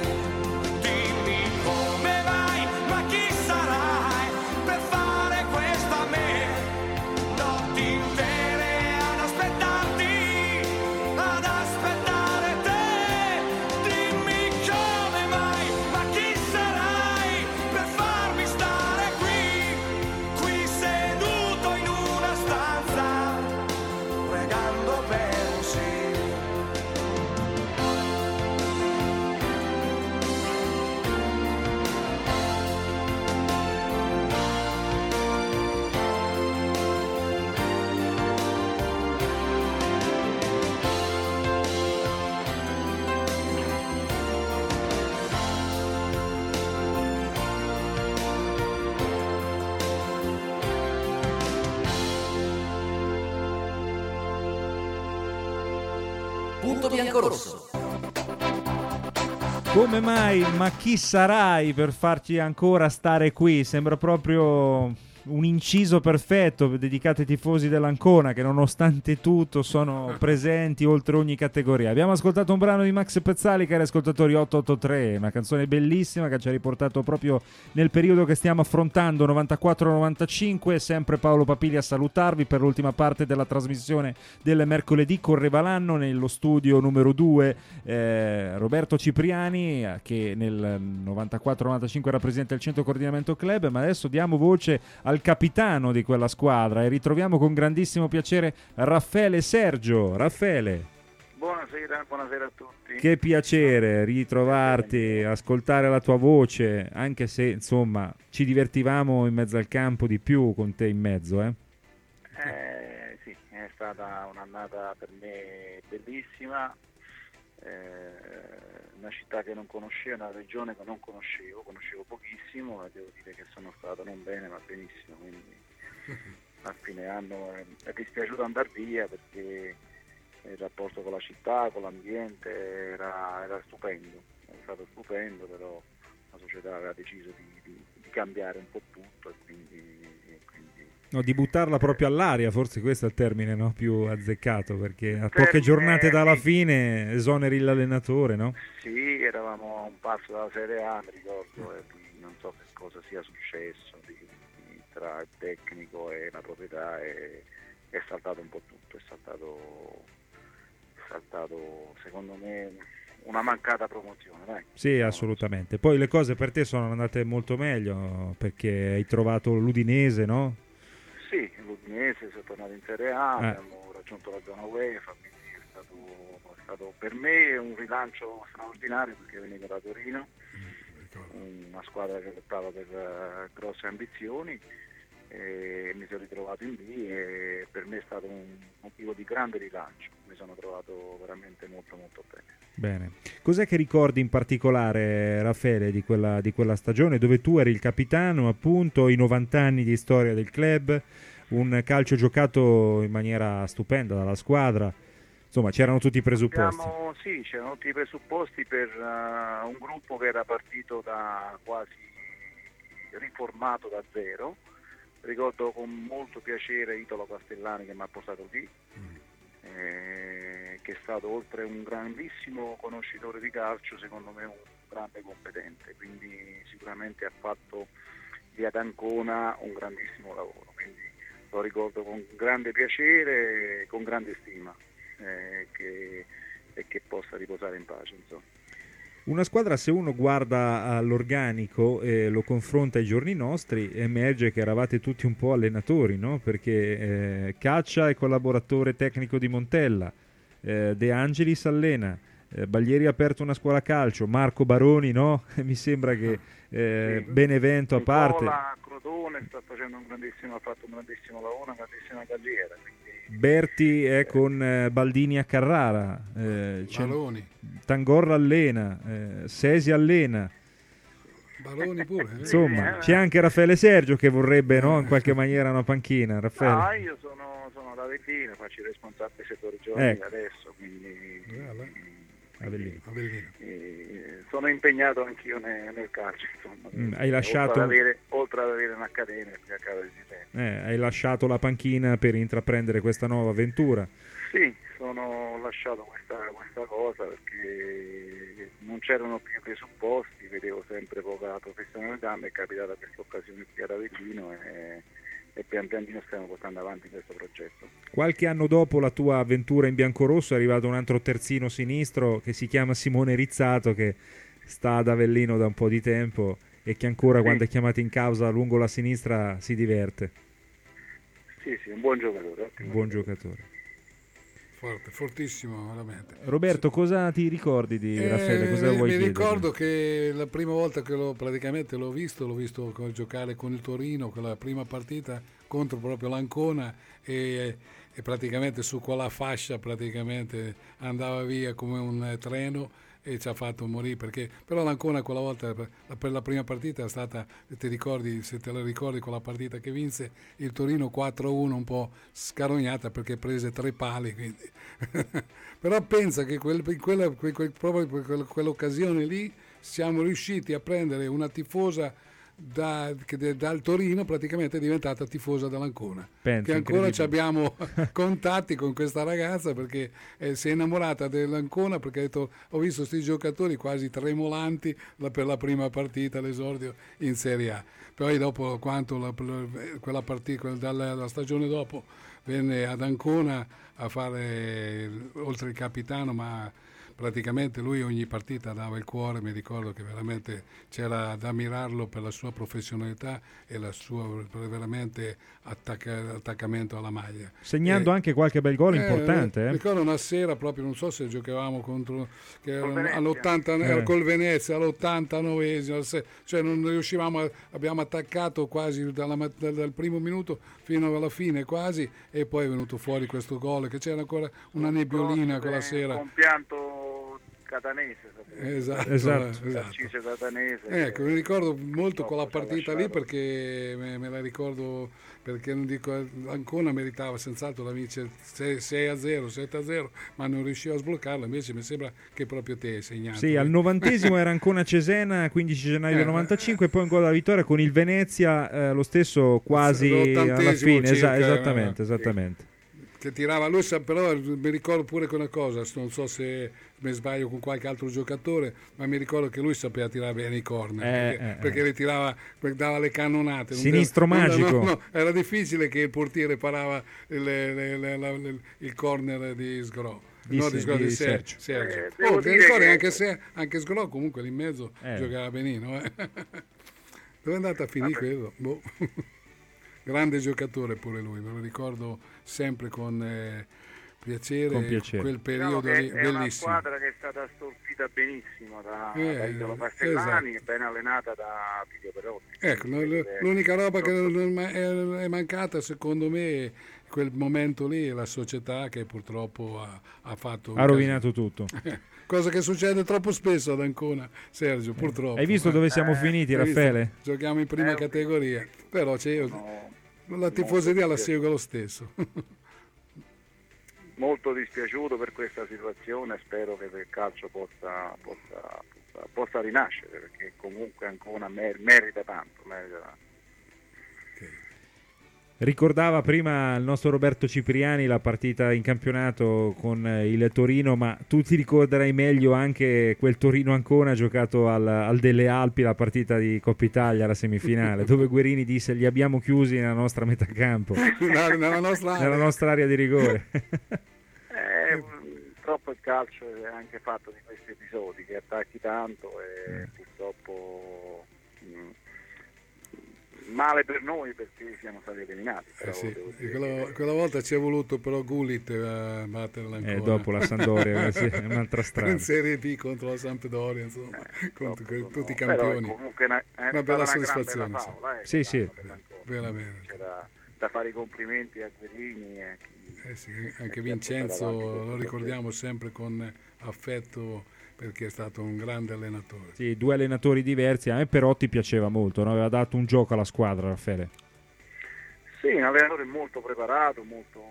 Punto bianco-rosso. Come mai? Ma chi sarai per farci ancora stare qui? Sembra proprio un inciso perfetto dedicato ai tifosi dell'Ancona, che nonostante tutto sono presenti oltre ogni categoria. Abbiamo ascoltato un brano di Max Pezzali, cari ascoltatori, 883, una canzone bellissima che ci ha riportato proprio nel periodo che stiamo affrontando, 94-95. Sempre Paolo Papili a salutarvi per l'ultima parte della trasmissione del mercoledì. Correva l'anno, nello studio numero 2 Roberto Cipriani, che nel 94-95 era presidente del Centro Coordinamento Club, ma adesso diamo voce al capitano di quella squadra e ritroviamo con grandissimo piacere Raffaele Sergio. Raffaele, buonasera a tutti. Che piacere ritrovarti, ascoltare la tua voce, anche se insomma ci divertivamo in mezzo al campo di più con te in mezzo, Sì, è stata un'annata per me bellissima, una città che non conoscevo, una regione che non conoscevo pochissimo, e devo dire che sono stato non bene ma benissimo, quindi a fine anno è dispiaciuto andare via perché il rapporto con la città, con l'ambiente era stupendo, è stato stupendo, però la società aveva deciso di cambiare un po' tutto e quindi no, di buttarla proprio all'aria, forse questo è il termine, no? Più azzeccato, perché a poche giornate dalla fine esoneri l'allenatore, no? Sì, eravamo a un passo dalla Serie A, mi ricordo, e non so che cosa sia successo tra il tecnico e la proprietà, è saltato un po' tutto, è saltato secondo me una mancata promozione, dai. Sì, assolutamente. Poi le cose per te sono andate molto meglio, perché hai trovato l'Udinese, no? Sì, l'Udinese, sono tornato in Serie A, abbiamo raggiunto la zona UEFA, quindi è stato per me un rilancio straordinario, perché venivo da Torino, una squadra che lottava per grosse ambizioni, e mi sono ritrovato in B e per me è stato un motivo di grande rilancio, mi sono trovato veramente molto molto bene. Bene, cos'è che ricordi in particolare, Raffaele, di quella stagione dove tu eri il capitano, appunto, i 90 anni di storia del club, un calcio giocato in maniera stupenda dalla squadra, insomma c'erano tutti i presupposti. Sì, c'erano tutti i presupposti per un gruppo che era partito da quasi riformato da zero. Ricordo con molto piacere Italo Castellani che mi ha portato lì, che è stato, oltre un grandissimo conoscitore di calcio, secondo me un grande competente, quindi sicuramente ha fatto di ad Ancona un grandissimo lavoro, quindi lo ricordo con grande piacere e con grande stima, che possa riposare in pace, insomma. Una squadra, se uno guarda all'organico e lo confronta ai giorni nostri, emerge che eravate tutti un po' allenatori, no? Perché Caccia è collaboratore tecnico di Montella, De Angelis allena, Baglieri ha aperto una scuola calcio, Marco Baroni, no? Mi sembra che Benevento a parte. Nicola Crotone ha fatto un grandissimo lavoro, una grandissima carriera. Berti è con Baldini a Carrara, Tangorra allena, Sesi allena. Baloni pure. Insomma, c'è anche Raffaele Sergio che vorrebbe, no, in qualche maniera una panchina. Raffaele. Io sono da Avellino, faccio il responsabile settore giovanile adesso, quindi Avellino. Sono impegnato anch'io nel calcio, insomma. Hai lasciato... oltre ad avere un'accademia qui a Cava di Sicilia. Hai lasciato la panchina per intraprendere questa nuova avventura. Sì, ho lasciato questa cosa perché non c'erano più i presupposti, vedevo sempre poca professionalità, mi è capitata questa occasione qui ad Avellino e pian pianino stiamo portando avanti questo progetto. Qualche anno dopo la tua avventura in biancorosso è arrivato un altro terzino sinistro che si chiama Simone Rizzato, che sta ad Avellino da un po' di tempo e che ancora quando è chiamato in causa lungo la sinistra si diverte. Sì, un buon giocatore. Un buon giocatore. Forte, fortissimo, veramente. Roberto, cosa ti ricordi di Raffaele? Cosa vuoi chiedere? Mi ricordo che la prima volta che l'ho visto giocare con il Torino, con la prima partita contro proprio l'Ancona e praticamente su quella fascia praticamente andava via come un treno e ci ha fatto morire, perché però l'Ancona quella volta per la prima partita è stata, se te la ricordi, quella partita che vinse il Torino 4-1, un po' scarognata perché prese 3 pali, quindi. Però pensa che proprio quell'occasione lì siamo riusciti a prendere una tifosa che dal Torino praticamente è diventata tifosa dell'Ancona, che ancora ci abbiamo contatti con questa ragazza perché si è innamorata dell'Ancona, perché ha detto ho visto questi giocatori quasi tremolanti per la prima partita, l'esordio in Serie A. Poi dopo quella partita, dalla stagione dopo venne ad Ancona a fare oltre il capitano, ma praticamente lui ogni partita dava il cuore. Mi ricordo che veramente c'era da ammirarlo per la sua professionalità e la sua veramente attaccamento alla maglia, segnando anche qualche bel gol importante. Ricordo una sera proprio, non so se giocavamo contro all'80 col Venezia all'89esimo, cioè non riuscivamo abbiamo attaccato quasi dal primo minuto fino alla fine quasi, e poi è venuto fuori questo gol, che c'era ancora una nebbiolina quella sera, compianto catanese, esatto. Catanese, ecco, mi ricordo molto quella partita lì perché me la ricordo, perché non dico, Ancona meritava senz'altro la vincere 6-0, 7-0, ma non riusciva a sbloccarla. Invece mi sembra che proprio te hai segnato. Sì, al 90esimo era Ancona Cesena, 15 gennaio del 95, poi un gol alla vittoria con il Venezia, lo stesso quasi alla fine, circa, esattamente. Che tirava lui, però mi ricordo pure che una cosa, non so se mi sbaglio con qualche altro giocatore, ma mi ricordo che lui sapeva tirare bene i corner, perché le tirava, dava le cannonate. Sinistro magico. No, era difficile che il portiere parava il corner di Sgrò. Di Sergio. Ti ricordi anche Sgrò comunque lì in mezzo giocava benino. Dove è andata a finire quello? Boh. Grande giocatore pure lui, me lo ricordo sempre con piacere. Quel periodo lì, è bellissimo. Una squadra che è stata assorbita benissimo da Italo Castellani, ben allenata da Pidio Perotti. Ecco, l'unica roba che è mancata secondo me quel momento lì è la società che purtroppo ha fatto... Ha rovinato tutto. Cosa che succede troppo spesso ad Ancona, Sergio, purtroppo. Hai visto dove siamo finiti, Raffaele? Giochiamo in prima categoria, però la tifoseria la segue lo stesso. Molto dispiaciuto per questa situazione, spero che il calcio possa rinascere, perché comunque Ancona merita tanto. Ricordava prima il nostro Roberto Cipriani la partita in campionato con il Torino, ma tu ti ricorderai meglio anche quel Torino-Ancona giocato al Delle Alpi, la partita di Coppa Italia, la semifinale, dove Guerini disse li abbiamo chiusi nella nostra metà campo, nella nostra area di rigore. Troppo calcio è anche fatto di questi episodi, che attacchi tanto e purtroppo male per noi perché siamo stati eliminati. Però quella volta ci è voluto però Gullit batterla ancora. Dopo la Sampdoria è un'altra strada. In Serie B contro la Sampdoria, insomma, contro tutti i campioni. Comunque una bella soddisfazione. Sì. Veramente. C'era da fare i complimenti a Guerini e anche Vincenzo lo ricordiamo sempre con affetto perché è stato un grande allenatore. Sì, 2 allenatori diversi. A me Perotti piaceva molto, no? Aveva dato un gioco alla squadra, Raffaele. Sì, un allenatore molto preparato,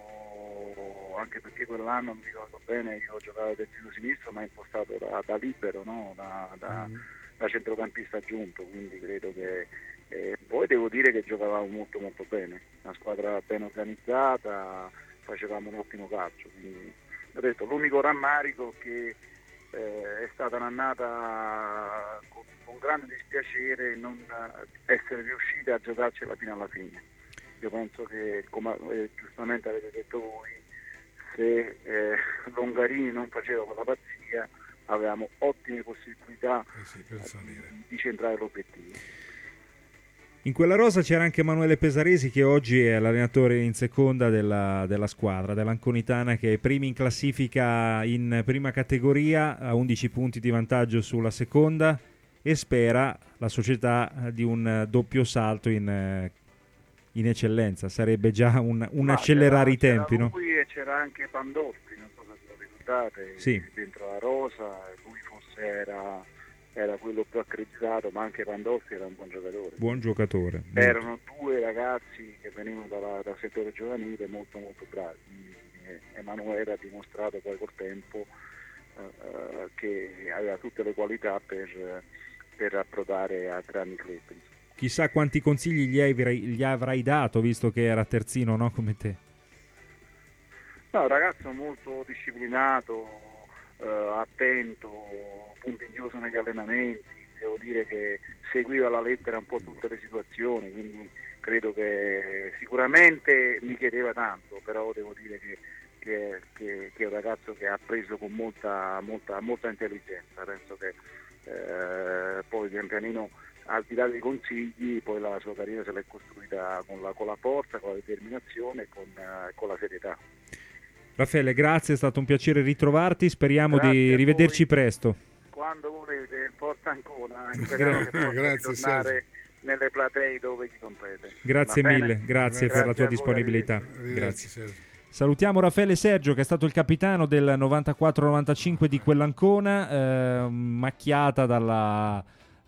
anche perché quell'anno mi ricordo bene, io giocavo terzino sinistro ma impostato da libero, no? da centrocampista aggiunto, quindi credo che poi devo dire che giocavamo molto molto bene, una squadra ben organizzata, facevamo un ottimo calcio, quindi ho detto l'unico rammarico che è stata un'annata con grande dispiacere non essere riusciti a giocarcela fino alla fine. Io penso che, come giustamente avete detto voi, se Longarini non faceva quella pazzia avevamo ottime possibilità di centrare l'obiettivo. In quella rosa c'era anche Emanuele Pesaresi, che oggi è l'allenatore in seconda della squadra dell'Anconitana, che è primi in classifica in prima categoria, a 11 punti di vantaggio sulla seconda, e spera la società di un doppio salto in eccellenza. Sarebbe già un accelerare i tempi, c'era no? Lui e c'era anche Pandolfi, non so se lo ricordate, sì, dentro la rosa. Lui forse era quello più accreditato, ma anche Pandolfi era un buon giocatore. Erano 2 ragazzi che venivano dal settore giovanile molto molto bravi. Emanuele ha dimostrato poi col tempo che aveva tutte le qualità per approdare a grandi club. Chissà quanti consigli gli avrai dato, visto che era terzino, no, come te. No, un ragazzo molto disciplinato, attento, puntiglioso negli allenamenti. Devo dire che seguiva alla lettera un po' tutte le situazioni, quindi credo che sicuramente mi chiedeva tanto, però devo dire che è un ragazzo che ha preso con molta intelligenza. Penso che poi pian pianino, al di là dei consigli, poi la sua carriera se l'è costruita con la forza, con la determinazione e con la serietà. Raffaele, grazie, è stato un piacere ritrovarti, speriamo Grazie di rivederci presto. Quando volete, forza Ancona, speriamo che possa tornare nelle platee dove chi compete. Grazie mille, grazie per la tua disponibilità. Grazie. Salutiamo Raffaele Sergio, che è stato il capitano del 94-95 di quell'Ancona, macchiata dalla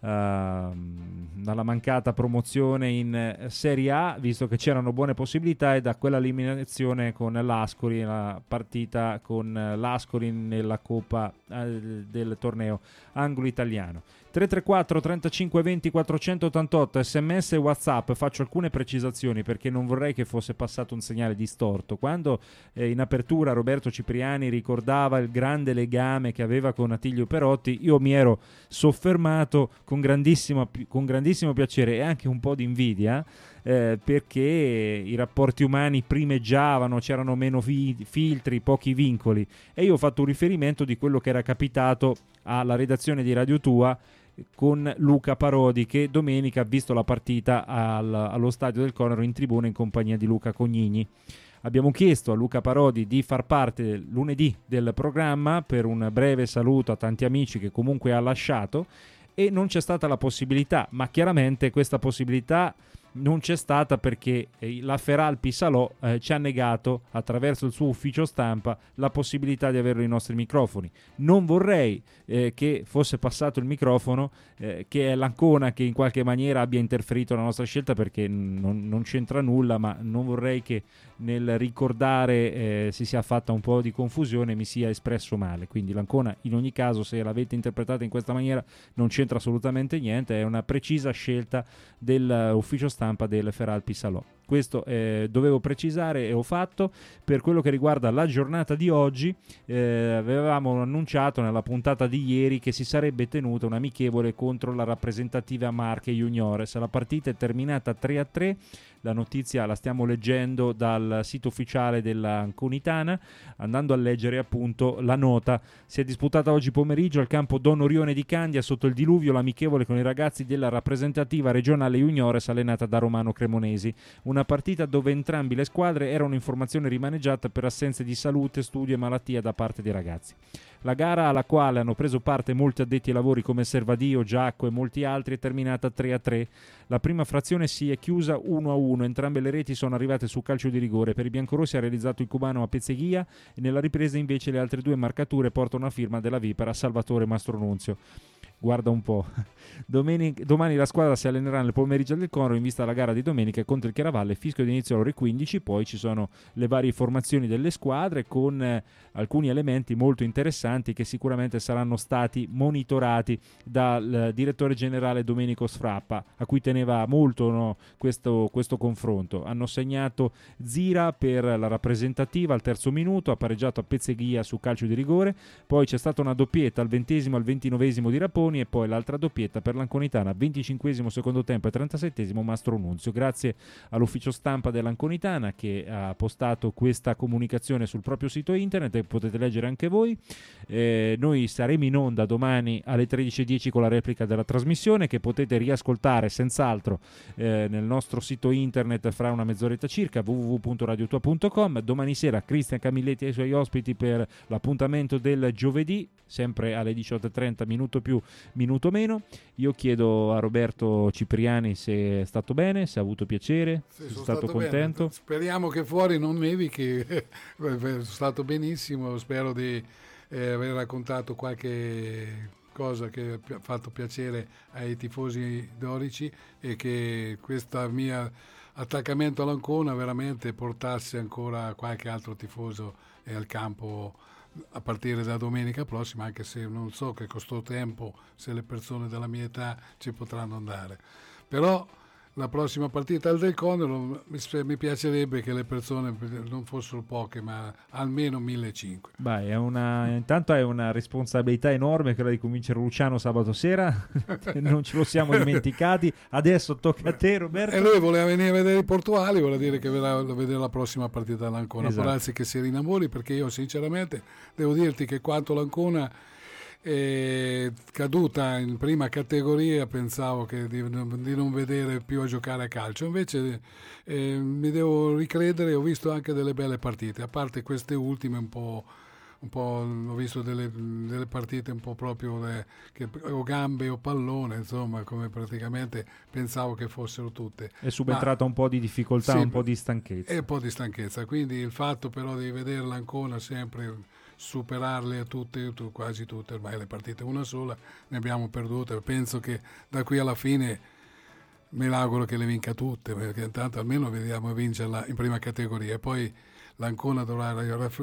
mancata promozione in Serie A, visto che c'erano buone possibilità, e da quella eliminazione con l'Ascoli, la partita con l'Ascoli nella Coppa del torneo anglo-italiano. 334 35 20 488 sms e WhatsApp. Faccio alcune precisazioni perché non vorrei che fosse passato un segnale distorto. Quando in apertura Roberto Cipriani ricordava il grande legame che aveva con Attilio Perotti, io mi ero soffermato con grandissimo piacere e anche un po' di invidia, perché i rapporti umani primeggiavano, c'erano meno filtri, pochi vincoli, e io ho fatto un riferimento di quello che era capitato alla redazione di Radio Tua con Luca Parodi, che domenica ha visto la partita allo Stadio del Conero in tribuna in compagnia di Luca Cognini. Abbiamo chiesto a Luca Parodi di far parte lunedì del programma per un breve saluto a tanti amici che comunque ha lasciato, e non c'è stata la possibilità, ma chiaramente questa possibilità non c'è stata perché la Feralpi Salò ci ha negato, attraverso il suo ufficio stampa, la possibilità di avere i nostri microfoni. Non vorrei che fosse passato il microfono, che è l'Ancona che in qualche maniera abbia interferito la nostra scelta, perché non c'entra nulla, ma non vorrei che nel ricordare si sia fatta un po' di confusione e mi sia espresso male. Quindi l'Ancona, in ogni caso, se l'avete interpretata in questa maniera, non c'entra assolutamente niente, è una precisa scelta dell'ufficio stampa del Feralpi Salò. questo dovevo precisare e ho fatto. Per quello che riguarda la giornata di oggi, avevamo annunciato nella puntata di ieri che si sarebbe tenuta un amichevole contro la rappresentativa Marche Juniores. La partita è terminata 3-3. La notizia la stiamo leggendo dal sito ufficiale della Anconitana. Andando a leggere appunto la nota, si è disputata oggi pomeriggio al campo Don Orione di Candia sotto il diluvio l'amichevole con i ragazzi della rappresentativa regionale Juniores allenata da Romano Cremonesi. Una partita dove entrambi le squadre erano in formazione rimaneggiata per assenze di salute, studio e malattia da parte dei ragazzi. La gara, alla quale hanno preso parte molti addetti ai lavori come Servadio, Giacco e molti altri, è terminata 3-3. La prima frazione si è chiusa 1-1, entrambe le reti sono arrivate su calcio di rigore. Per i biancorossi ha realizzato il cubano a Pezzeghia e nella ripresa invece le altre due marcature portano una firma della Vipera Salvatore Mastronunzio. Guarda un po'. Domani la squadra si allenerà nel pomeriggio del Conro in vista alla gara di domenica contro il Chiaravalle, fischio di inizio alle ore 15. Poi ci sono le varie formazioni delle squadre con alcuni elementi molto interessanti che sicuramente saranno stati monitorati dal direttore generale Domenico Sfrappa, a cui teneva molto questo confronto. Hanno segnato Zira per la rappresentativa al terzo minuto, ha pareggiato a Pezzeghia su calcio di rigore, poi c'è stata una doppietta al 20° al 29° di Raponi e poi l'altra doppietta per l'Anconitana, 25° secondo tempo e 37° Mastro Nunzio. Grazie all'ufficio stampa dell'Anconitana che ha postato questa comunicazione sul proprio sito internet e potete leggere anche voi. Noi saremo in onda domani alle 13:10 con la replica della trasmissione che potete riascoltare senz'altro nel nostro sito internet fra una mezz'oretta circa, www.radiotua.com. Domani sera Cristian Camilletti e i suoi ospiti per l'appuntamento del giovedì, sempre alle 18:30, minuto più, minuto meno. Io chiedo a Roberto Cipriani se è stato bene, se ha avuto piacere, se è stato contento. Bene. Speriamo che fuori non nevichi. Sono stato benissimo, spero di aver raccontato qualche cosa che ha fatto piacere ai tifosi dorici e che questo mio attaccamento all'Ancona veramente portasse ancora qualche altro tifoso al campo a partire da domenica prossima, anche se non so che questo tempo se le persone della mia età ci potranno andare, però la prossima partita al Del Conero mi piacerebbe che le persone non fossero poche ma almeno 1.500. Beh, intanto è una responsabilità enorme quella di convincere Luciano sabato sera. Non ce lo siamo dimenticati. Adesso tocca a te, Roberto. E lui voleva venire a vedere i Portuali, vuol dire che verrà a vedere la prossima partita dell'Ancona. Esatto. Può darsi che si rinamori, perché io sinceramente devo dirti che quanto l'Ancona caduta in prima categoria pensavo che di non vedere più a giocare a calcio, invece mi devo ricredere. Ho visto anche delle belle partite, a parte queste ultime un po' ho visto delle partite un po' proprio che o gambe o pallone, insomma, come praticamente pensavo che fossero tutte. È subentrata un po' di difficoltà, sì, un po' di stanchezza. E un po' di stanchezza, quindi il fatto però di vederla ancora sempre superarle a tutte, quasi tutte, ormai le partite una sola ne abbiamo perdute. Penso che da qui alla fine me l'auguro che le vinca tutte, perché intanto almeno vediamo vincerla in prima categoria e poi l'Ancona dovrà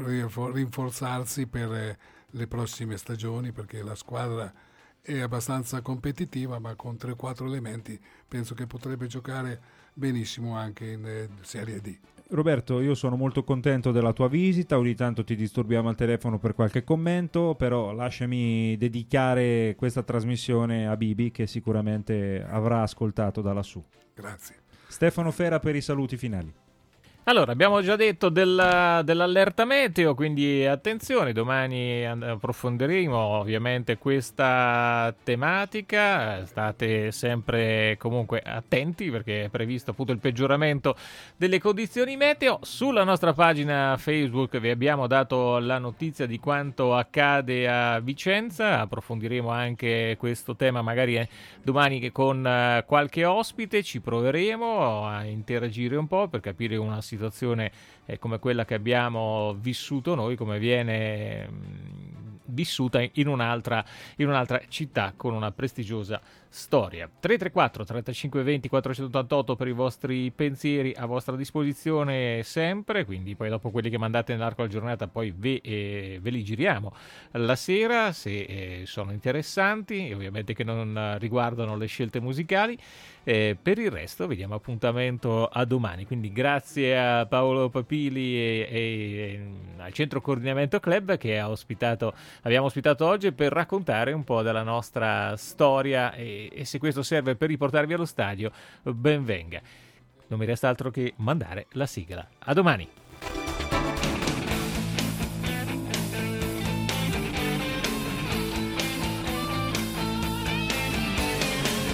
rinforzarsi per le prossime stagioni, perché la squadra è abbastanza competitiva, ma con 3-4 elementi penso che potrebbe giocare benissimo anche in Serie D. Roberto, io sono molto contento della tua visita, ogni tanto ti disturbiamo al telefono per qualche commento, però lasciami dedicare questa trasmissione a Bibi, che sicuramente avrà ascoltato da lassù. Grazie. Stefano Fera per i saluti finali. Allora, abbiamo già detto dell'allerta meteo, quindi attenzione, domani approfondiremo ovviamente questa tematica, state sempre comunque attenti perché è previsto appunto il peggioramento delle condizioni meteo. Sulla nostra pagina Facebook vi abbiamo dato la notizia di quanto accade a Vicenza, approfondiremo anche questo tema magari domani con qualche ospite, ci proveremo a interagire un po' per capire una situazione come quella che abbiamo vissuto noi, come viene vissuta in un'altra città con una prestigiosa storia. 334 35 20 488 per i vostri pensieri a vostra disposizione sempre, quindi poi dopo quelli che mandate nell'arco della giornata poi ve li giriamo la sera se sono interessanti e ovviamente che non riguardano le scelte musicali. Per il resto vi diamo appuntamento a domani, quindi grazie a Paolo Papili e al Centro Coordinamento Club che abbiamo ospitato oggi per raccontare un po' della nostra storia e se questo serve per riportarvi allo stadio, ben venga. Non mi resta altro che mandare la sigla. A domani!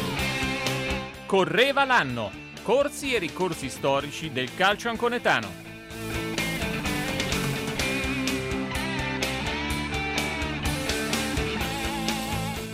Correva l'anno. Corsi e ricorsi storici del calcio anconetano.